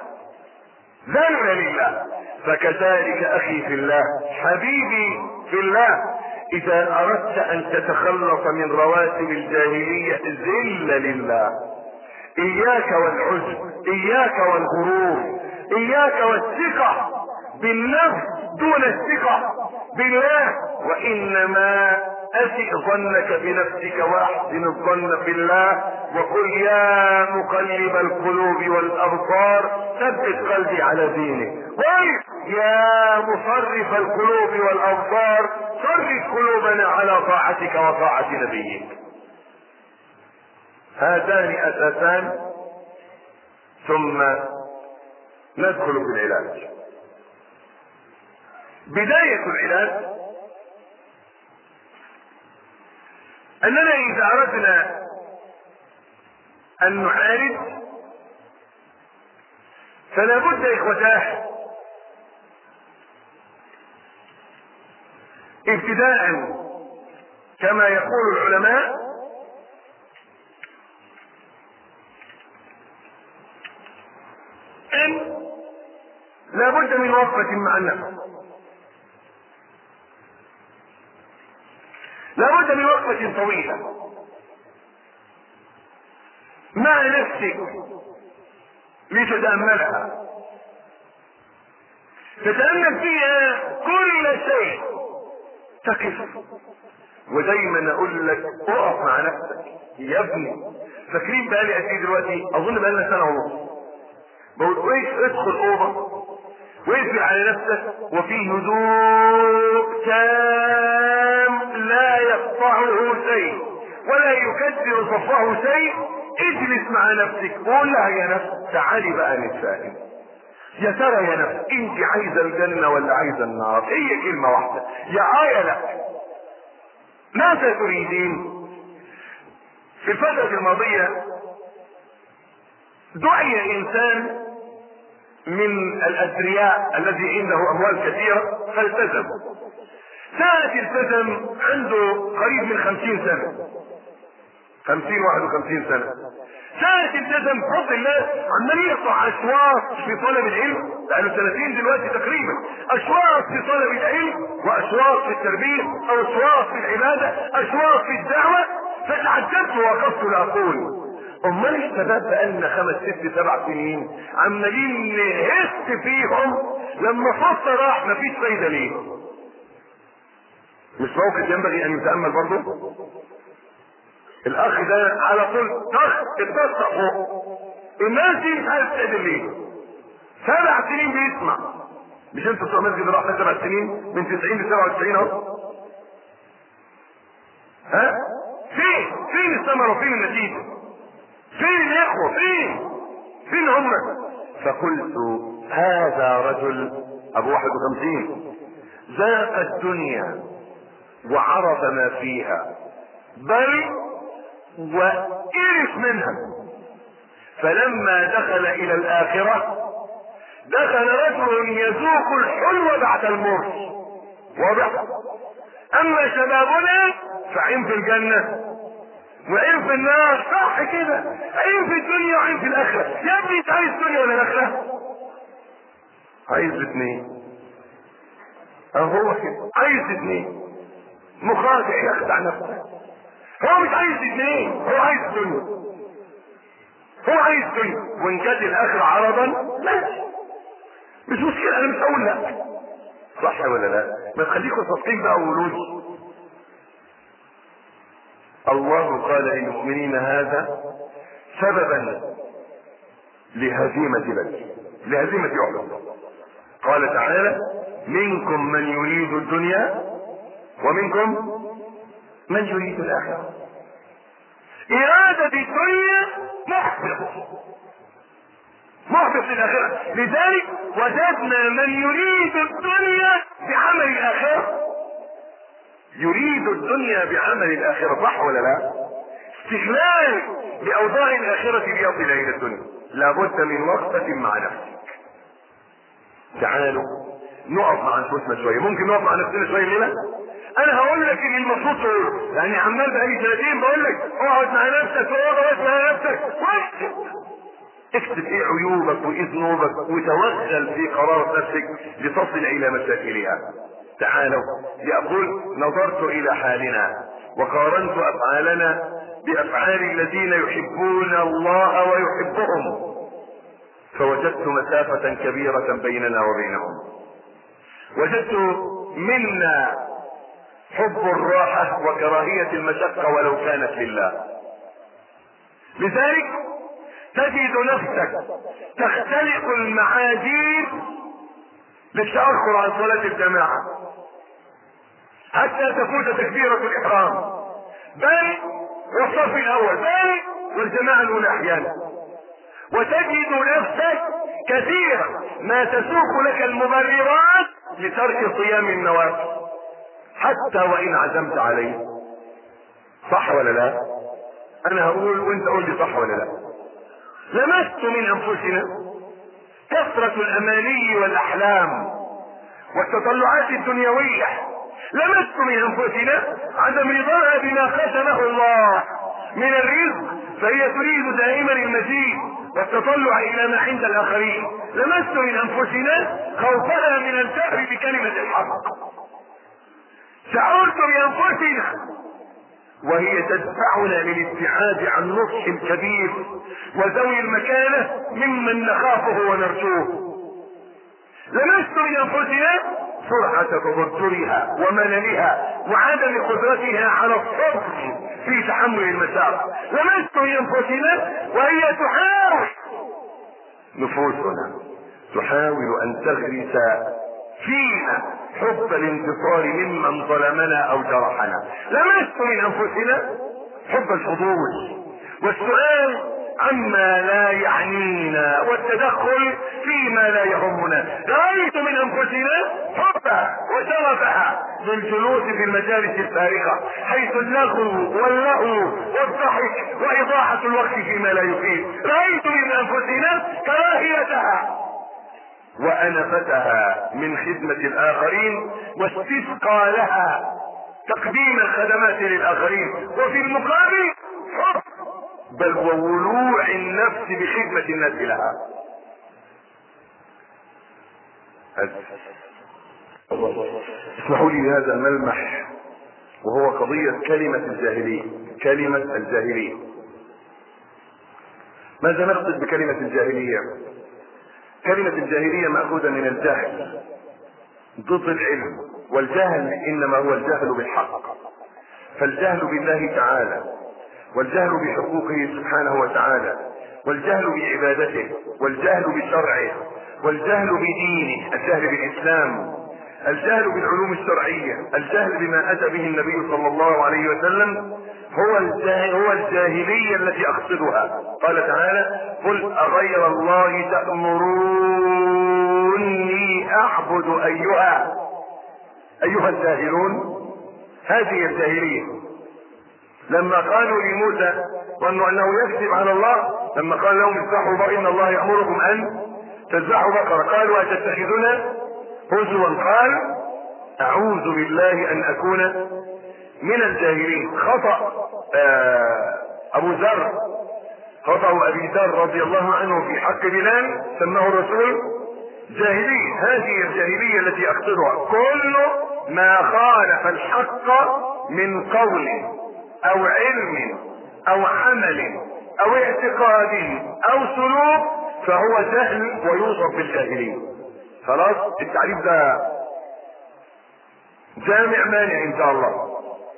فكذلك اخي في الله حبيبي في الله اذا اردت ان تتخلص من رواتب الجاهلية ذل لله. اياك والعجب، اياك والغرور، اياك والثقة بالنفس دون الثقة بالله. وانما اسئ ظنك بنفسك واحسن الظن بالله وقل يا مقلب القلوب والابصار ثبت قلبي على دينك. قل يا مصرف القلوب والابصار صرف قلوبنا على طاعتك وطاعة نبيك. هذان اساسان ثم ندخل في العلاج. بداية العلاج اننا اذا اردنا ان نعالج فلا بد اخوتاه ابتداء كما يقول العلماء ان لا بد من وقفة مع النفس. لا بد من وقفة طويلة مع نفسك لتتأملها، تتأمل فيها كل شيء، تقف. ودايما اقول لك اقف مع نفسك يا ابني. فاكرين بقالي قد ايه دلوقتي؟ اظن بقالنا سنة ونص بقول ايش ادخل اوضه واقفل على نفسك وفي هدوء تام لا يقطعه شيء ولا يكدر صفه شيء. اجلس مع نفسك وقول لها يا نفس تعالي بقى نتفاهم. يا ترى يا نفس انت عايزه الجنه ولا عايزه النار؟ هي كلمه واحده يا لا. ماذا تريدين؟ في الفتره الماضيه دعي انسان من الاثرياء الذي عنده اموال كثيرة فالتزم. ساعة التزم عنده قريب من 50 سنة، 51 سنة. ساعة التزم بفضل الله عمال يقطع اشواط في طلب العلم، لانه 30 دلوقتي تقريبا، اشواط في طلب العلم واشواط في التربية او اشواط في العبادة، اشواط في الدعوة. فتعجبت ووقفت لاقول امال الشباب بقالنا 5 6 7 سنين عمالين نهس فيهم، لما فصل راح مفيش فايدة ليه؟ مش موقف ينبغي ان يتأمل برضه؟ الاخ ده على طول اتبسط فوق الناس دي، مش عارف تعمل ليه. 7 سنين بيسمع. مش انتوا بتوع مسجد الرحمة 7 سنين من 90 ل 97 اهو؟ ها؟ فين الثمرة وفين النتيجة؟ فين الاخوة؟ فين هم؟ فقلت هذا رجل ابو 51 ذاق الدنيا وعرف ما فيها، بل وإرث منها. فلما دخل الى الاخرة دخل رجل يذوق الحلو بعد المر. واضح؟ اما شبابنا فعين في الجنة وعين في النار. صح كده، عين في الدنيا وعين في الاخرة. يا ابني انت عايز الدنيا ولا الاخرة؟ عايز الاثنين. هو كده عايز الاثنين، مخادع يخدع نفسه. هو مش عايز الاثنين، هو عايز الدنيا. هو عايز الدنيا وان كانت الاخرة عرضا ماشي، مش مشكلة، انا مش هقول لا. صح ولا لا؟ ما تخليكم صادقين بقى وقولوا لي. الله قال للمؤمنين هذا سببا لهزيمة بدر، لهزيمة أحد. قال تعالى منكم من يريد الدنيا ومنكم من يريد الآخرة. إرادة الدنيا محبط للآخرة. لذلك وجدنا من يريد الدنيا بعمل الآخرة، يريد الدنيا بعمل الآخرة. صح ولا لا؟ استغلال لأوضاع الآخرة ليصل إلى الدنيا. لابد من وقفة مع نفسك. تعالوا نقف مع انفسنا شوية. ممكن نقف مع نفسنا شوية الليلة؟ انا هقول لك ان المفروض تقول، يعني عمال بقالي 30 بقول لك اقعد مع نفسك واقعد مع نفسك اكتب ايه عيوبك وايه ذنوبك وتوغل في قرار نفسك لتصل الى مشاكلها. تعالوا يقول نظرت الى حالنا وقارنت افعالنا بافعال الذين يحبون الله ويحبهم، فوجدت مسافة كبيرة بيننا وبينهم. وجدت منا حب الراحة وكراهية المشقة ولو كانت لله. لذلك تجد نفسك تختلق المعاذير للتأخر عن صلاة الجماعة حتى تفوت تكبيرة الإحرام، بل والصف الأول، بل والجماعة الأولى أحيانا. وتجد نفسك كثيرا ما تسوق لك المبررات لترك صيام النوافل حتى وإن عزمت عليه. صح ولا لا؟ أنا هقول وأنت قول لي صح ولا لا. لمست من أنفسنا كثرة الأماني والأحلام والتطلعات الدنيوية. لمست من أنفسنا عدم رضاها بما قسمه الله من الرزق، فهي تريد دائما المزيد والتطلع إلى ما عند الآخرين. لمست من أنفسنا خوفها من الجهر بكلمة الحق. شعرت بأنفسنا وهي تدفعنا للابتعاد عن نصح الكبير وذوي المكانة ممن نخافه ونرجوه. لمست من أنفسنا سرعة تضجرها ومللها وعدم قدرتها على الصبر في تحمل المسار. لمست من أنفسنا وهي تحاول، نفوسنا تحاول أن تغرس فينا حب الانتصار ممن ظلمنا أو جرحنا. لمست من أنفسنا حب الفضول والسؤال عما لا يعنينا والتدخل فيما لا يهمنا. رأيت من أنفسنا حب حبها وشرفها بالجلوس في المجالس الفارغة حيث اللغو واللهو والضحك وإضاعة الوقت فيما لا يفيد. رأيت من أنفسنا كراهيتها وأنفتها من خدمة الآخرين واستسقى لها تقديم الخدمات للآخرين، وفي المقابل حب بل وولوع النفس بخدمة الناس لها. اسمحوا لي بهذا الملمح وهو قضية كلمة الجاهلية. كلمة الجاهلية، ماذا نقصد بكلمة الجاهلية؟ كلمة الجاهلية مأخوذة من الجهل ضد العلم، والجهل انما هو الجهل بالحق، فالجهل بالله تعالى والجهل بحقوقه سبحانه وتعالى والجهل بعبادته والجهل بشرعه والجهل بدينه، الجهل بالاسلام، الجهل بالعلوم الشرعية، الجهل بما اتى به النبي صلى الله عليه وسلم هو الجاهلية التي اقصدها. قال تعالى: قل اغير الله تأمروني اعبد ايها الجاهلون. هذه الجاهلية. لما قالوا لموسى ظنوا انه يكذب على الله، لما قال لهم اذبحوا بقرة ان الله يأمركم ان تذبحوا بقرة، قالوا اتتخذنا هزوا؟ قال اعوذ بالله ان اكون من الجاهلين. خطأ ابي ذر رضي الله عنه في حق بلال سماه الرسول جاهلي. هذه الجاهلية التي اقصدها كل ما خالف الحق من قول او علم او عمل او اعتقاد او سلوك فهو جهل ويوصف بالجاهلية. خلاص، التعريف ده جامع مانع ان شاء الله.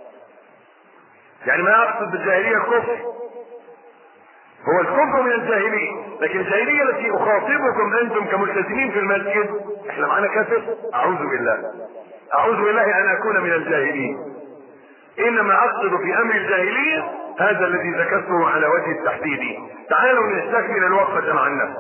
يعني ما اقصد بالجاهلية الكفر، هو الكفر من الجاهلية، لكن الجاهلية التي اخاطبكم انتم كملتزمين في المسجد احنا معنا كافر، اعوذ بالله ان اكون من الجاهلين. انما اقصد في امر الجاهلية هذا الذي ذكرته على وجه التحديد. تعالوا نستكمل الوقفة مع النفس.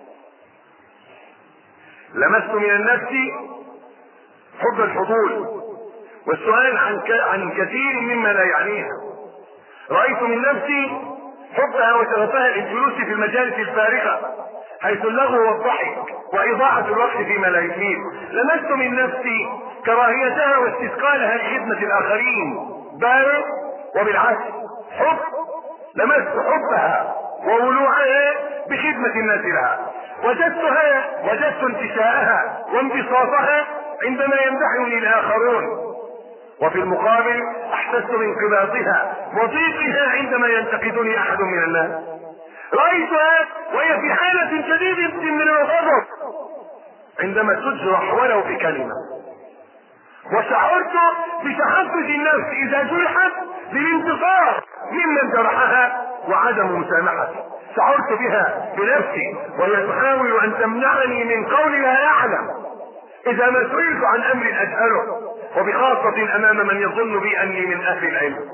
لمست من النفس حب الحضور والسؤال عن كثير مما لا يعنيها. رأيت من نفسي حبها وشغفها للجلوس في المجالس الفارغة حيث اللغو والضحك وإضاعة الوقت فيما لا يفيد. لمست من نفسي كراهيتها واستثقالها لخدمة الآخرين، بل وبالعكس لمست حبها وولوعها بخدمة الناس لها. وجدت انتشاءها وانبساطها عندما يمدحني الآخرون، وفي المقابل احسست بانقباضها وضيقها عندما ينتقدني احد من الناس. رأيتها وهي في حالة شديدة من الغضب عندما تجرح ولو بكلمة، وشعرت بتحفز النفس اذا جرحت بالانتصار ممن جرحها وعدم مسامحته. شعرت بها بنفسي وهي تحاول ان تمنعني من قول لا اعلم اذا ما سئلت عن امر اجهله، وبخاصة امام من يظن بي اني من اهل العلم.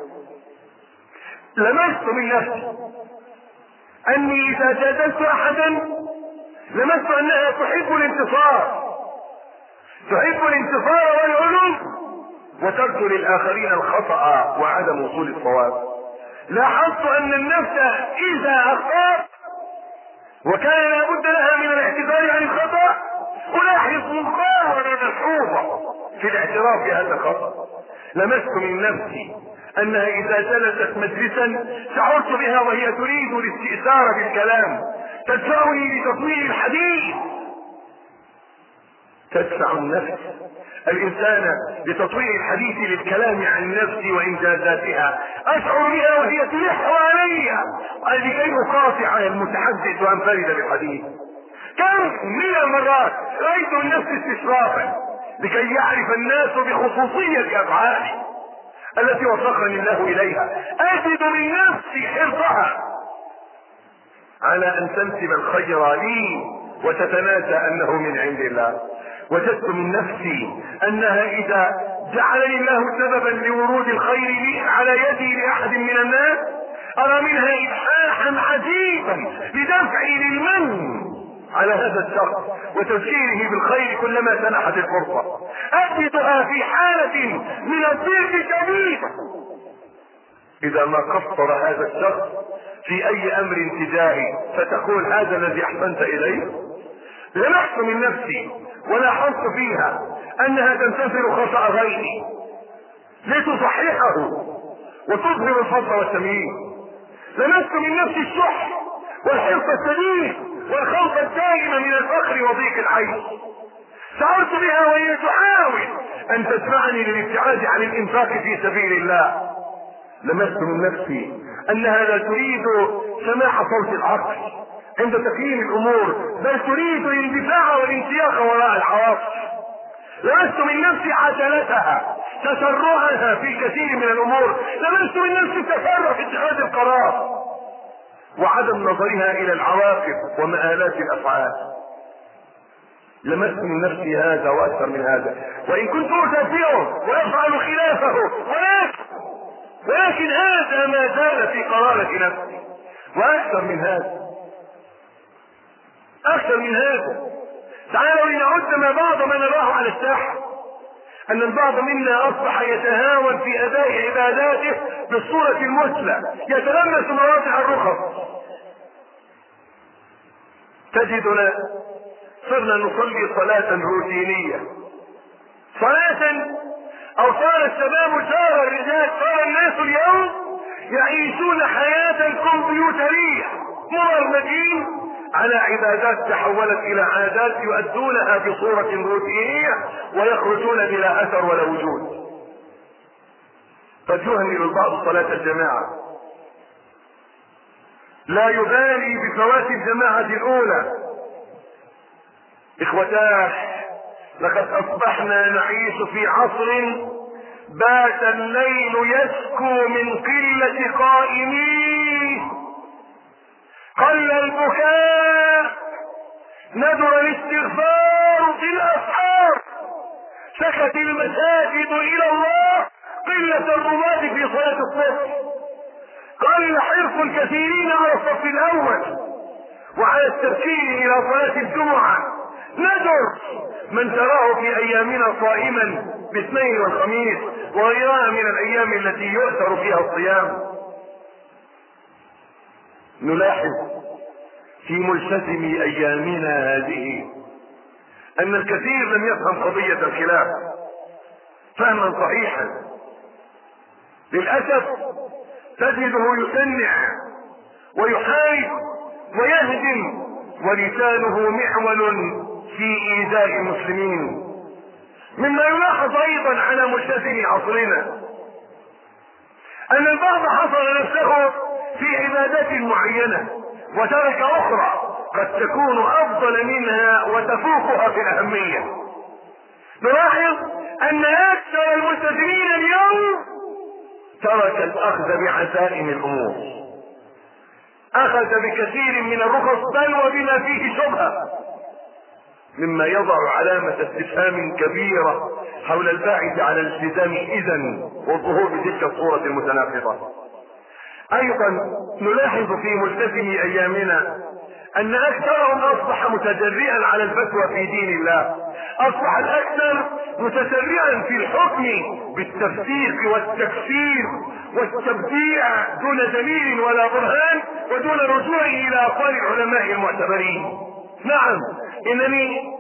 لمست من نفسي اني اذا جادلت احدا لمست انها تحب الانتصار والعلو وترك للاخرين الخطأ وعدم وصول الصواب. لاحظت ان النفس اذا اخطأت وكان لابد لها من الاعتذار عن الخطأ الاحظ مقاومة ملحوظة في الاعتراف بهذا الخطأ. لمست من نفسي انها اذا جلست مجلسا شعرت بها وهي تريد الاستئثار بالكلام، تدفعني لتطويل الحديث. تدفع النفس الانسان لتطويل الحديث للكلام عن النفس وانجازاتها. اشعر بها وهي تلح علي لكي اقاطع المتحدث وانفرد بالحديث. كم من المرات رأيت النفس استشرافا لكي يعرف الناس بخصوصية افعالي التي وفقني الله اليها. اجد من نفسي حرصها على ان تنسب الخير لي وتتناسى انه من عند الله. وجدت من نفسي انها اذا جعلني الله سببا لورود الخير لي على يدي لاحد من الناس ارى منها الحاحا عجيبا لدفعي للمن على هذا الشخص وتذكيره بالخير كلما سنحت الفرصة. أجدها في حالة من الضيق شديد إذا ما قصر هذا الشخص في أي أمر تجاهي، فتقول هذا الذي أحسنت إليه. لمحت من نفسي ولاحظت فيها أنها تنتظر خطأ غيري لتصححه وتظهر الفضل والتمييز. لمست من نفسي الشح والحرص الشديد والخوف الدائم من الفقر وضيق العيش. شعرت بها وهي تحاول أن تدفعني للابتعاد عن الإنفاق في سبيل الله. لمست من نفسي أنها لا تريد سماع صوت العقل عند تقييم الأمور، بل تريد الاندفاع والانسياق وراء العواطف. لمست من نفسي عجلتها، تسرعها في كثير من الأمور. لمست من نفسي التسرع في اتخاذ القرار وعدم نظرها إلى العواقب ومآلات الأفعال. لمست من نفسي هذا وأكثر من هذا، وإن كنت أكافئه وأفعل خلافه، ولكن هذا ما زال في قرارة نفسي. وأكثر من هذا، أكثر من هذا، تعالوا لنعد ما بعض ما نراه على الساحة، أن البعض منا أصبح يتهاون في أداء عباداته بالصورة المثلى، يتلمس مواضع الرخص. تجدنا صرنا نصلي صلاة روتينية، صلاة أو صار الشباب صار الرجال صار الناس اليوم يعيشون حياة كمبيوترية، مبرمجين على عبادات تحولت إلى عادات يؤدونها بصورة روتينية ويخرجون بلا أثر ولا وجود. قد يهمل البعض صلاة الجماعة، لا يبالي بفوات الجماعة الأولى. إخوتاه، لقد أصبحنا نعيش في عصر بات الليل يسكو من قلة قائميه، قل البكاء، ندر الاستغفار في الأسحار، سكت المساجد إلى الله، قلة الرماة في صلاة الصبح، قل حرص الكثيرين على الصف الأول وعلى التبكير إلى صلاة الجمعة، ندر من تراه في أيامنا صائما باثنين والخميس وغيرها من الأيام التي يؤثر فيها الصيام. نلاحظ في ملتزم أيامنا هذه أن الكثير لم يفهم قضية الخلاف فهما صحيحا. للأسف تجده يسنع ويحارب ويهدم ولسانه محول في إيذاء المسلمين. مما يلاحظ أيضا على ملتزم عصرنا أن البعض حصر نفسه في عبادات معينة وترك أخرى قد تكون أفضل منها وتفوقها في الأهمية. نلاحظ أن أكثر الملتزمين اليوم ترك الأخذ بعزائم الأمور، أخذ بكثير من الرخص بل وبما فيه شبهة، مما يضع علامة استفهام كبيرة حول الباعث على الالتزام إذن والظهور بتلك الصورة المتناقضة. أيضا نلاحظ في ملتزم أيامنا أن أكثرهم أصبح متجرئا على الفتوى في دين الله، أصبح الأكثر متسرعا في الحكم بالتفسيق والتكفير والتبديع دون دليل ولا برهان ودون رجوع إلى أقوال العلماء المعتبرين. نعم، إنني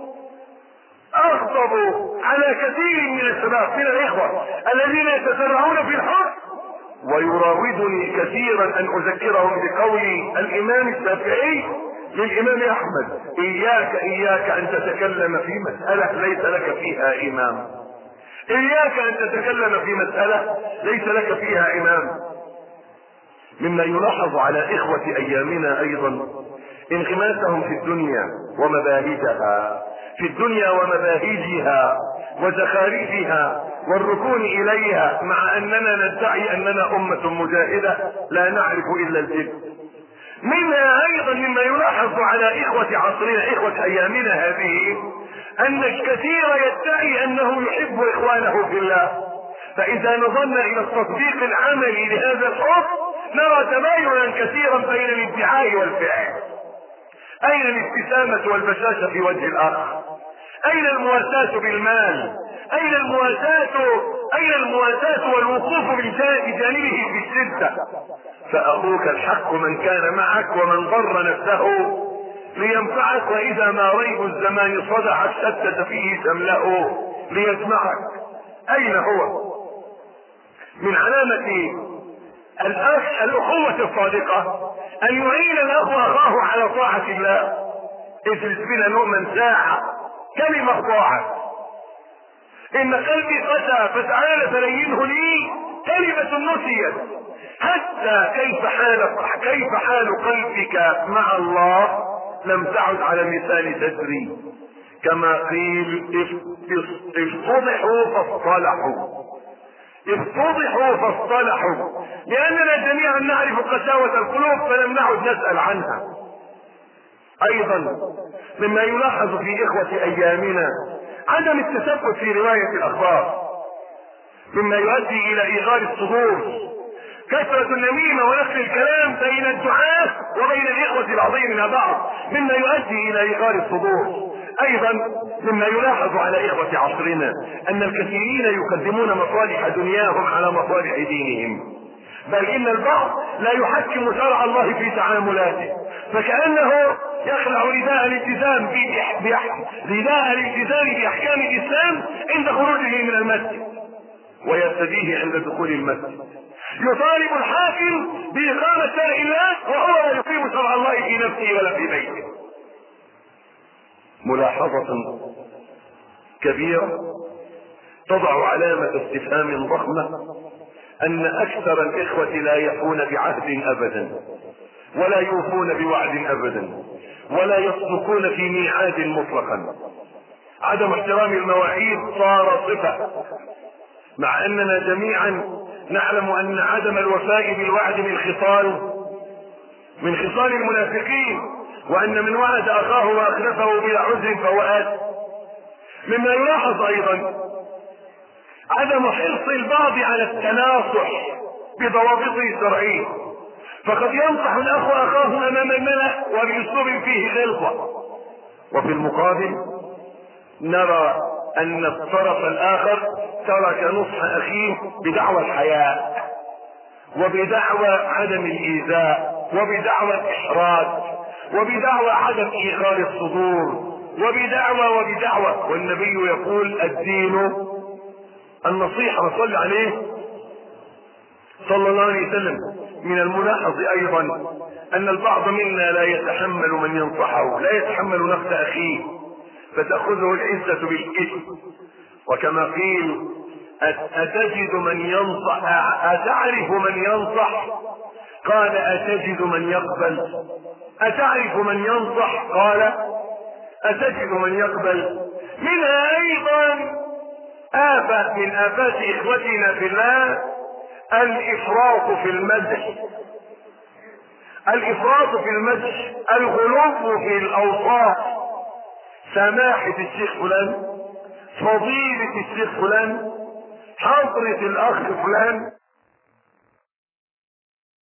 أغضب على كثير من الشباب من الإخوة الذين يتسرعون في الحكم، ويراودني كثيرا أن أذكرهم بقول الإمام الشافعي للإمام أحمد: إياك أن تتكلم في مسألة ليس لك فيها إمام، إياك أن تتكلم في مسألة ليس لك فيها إمام. مما يلاحظ على إخوة أيامنا أيضا انغماسهم في الدنيا ومباهجها، في الدنيا ومباهجها وزخارفها والركون إليها، مع أننا ندعي أننا أمة مجاهدة لا نعرف إلا الجد. منها أيضا مما يلاحظ على إخوة عصرنا إخوة أيامنا هذه أن الكثير يدعي أنه يحب إخوانه في الله، فإذا نظرنا إلى التطبيق العملي لهذا الحب نرى تباينا كثيرا بين الادعاء والفعل. اين الابتسامة والبشاشة في وجه الاخر؟ اين المواساة بالمال؟ اين المواساة والوقوف بجانبه في الشدة؟ فاخوك الحق من كان معك ومن ضر نفسه لينفعك، واذا ما ريب الزمان صدعك شتت فيه شمله ليجمعك. اين هو؟ من علامة الاخوة الصادقة ان يعين الاخ اخاه على طاعة الله. اجلس بنا نؤمن ساعة كلمة طاعة. ان قلبي قسى فتعال فلينه لي كلمة نسيت. حتى كيف حال قلبك مع الله لم تعد على اللسان تجري. كما قيل افتضحوا فاصطلحوا، لاننا جميعا نعرف قساوة القلوب فلم نعد نسأل عنها. ايضا مما يلاحظ في اخوة ايامنا عدم التثبت في رواية الاخبار، مما يؤدي الى ايغار الصدور. كثرة النميمة ونقل الكلام بين الدعاة وبين الاخوة بعضهم من بعض مما يؤدي الى ايغار الصدور. ايضا مما يلاحظ على اخوة عصرنا ان الكثيرين يقدمون مصالح دنياهم على مصالح دينهم، بل ان البعض لا يحكم شرع الله في تعاملاته، فكأنه يخلع رداء الالتزام باحكام الاسلام عند خروجه من المسجد، ويرتديه عند دخول المسجد. يطالب الحاكم بإقامة شرع الله وهو لا يقيم شرع الله في نفسه ولا في بيته. ملاحظة كبيرة تضع علامة استفهام ضخمة ان اكثر الاخوة لا يفون بعهد ابدا، ولا يوفون بوعد ابدا، ولا يصدقون في ميعاد مطلقا. عدم احترام المواعيد صار صفة، مع اننا جميعا نعلم ان عدم الوفاء بالوعد من خصال المنافقين، وان من وعد اخاه واخلفه بلا عذر فهو آثم. مما يلاحظ ايضا عدم حرص البعض على التناصح بضوابطه الشرعيه، فقد ينصح الاخ اخاه امام الملأ وباسلوب فيه غلظة، وفي المقابل نرى ان الطرف الاخر ترك نصح اخيه بدعوى الحياء، وبدعوى عدم الايذاء، وبدعوى الاحراج، وبدعوى عدم ايغار الصدور، وبدعوى والنبي يقول الدين النصيحة وصلى عليه صلى الله عليه وسلم. من الملاحظ ايضا ان البعض منا لا يتحمل من ينصحه، لا يتحمل نقد اخيه فتأخذه العزة بالإثم. وكما قيل أتجد من ينصح، أتعرف من ينصح؟ قال أتجد من يقبل. أتعرف من ينصح؟ قال أتجد من يقبل. منها أيضا آفة من آفات إخوتنا في الله الإفراط في المدح، الغلو في الأوصاف. سماحة الشيخ فلان، فضيلة الشيخ فلان، حضرة الأخ فلان،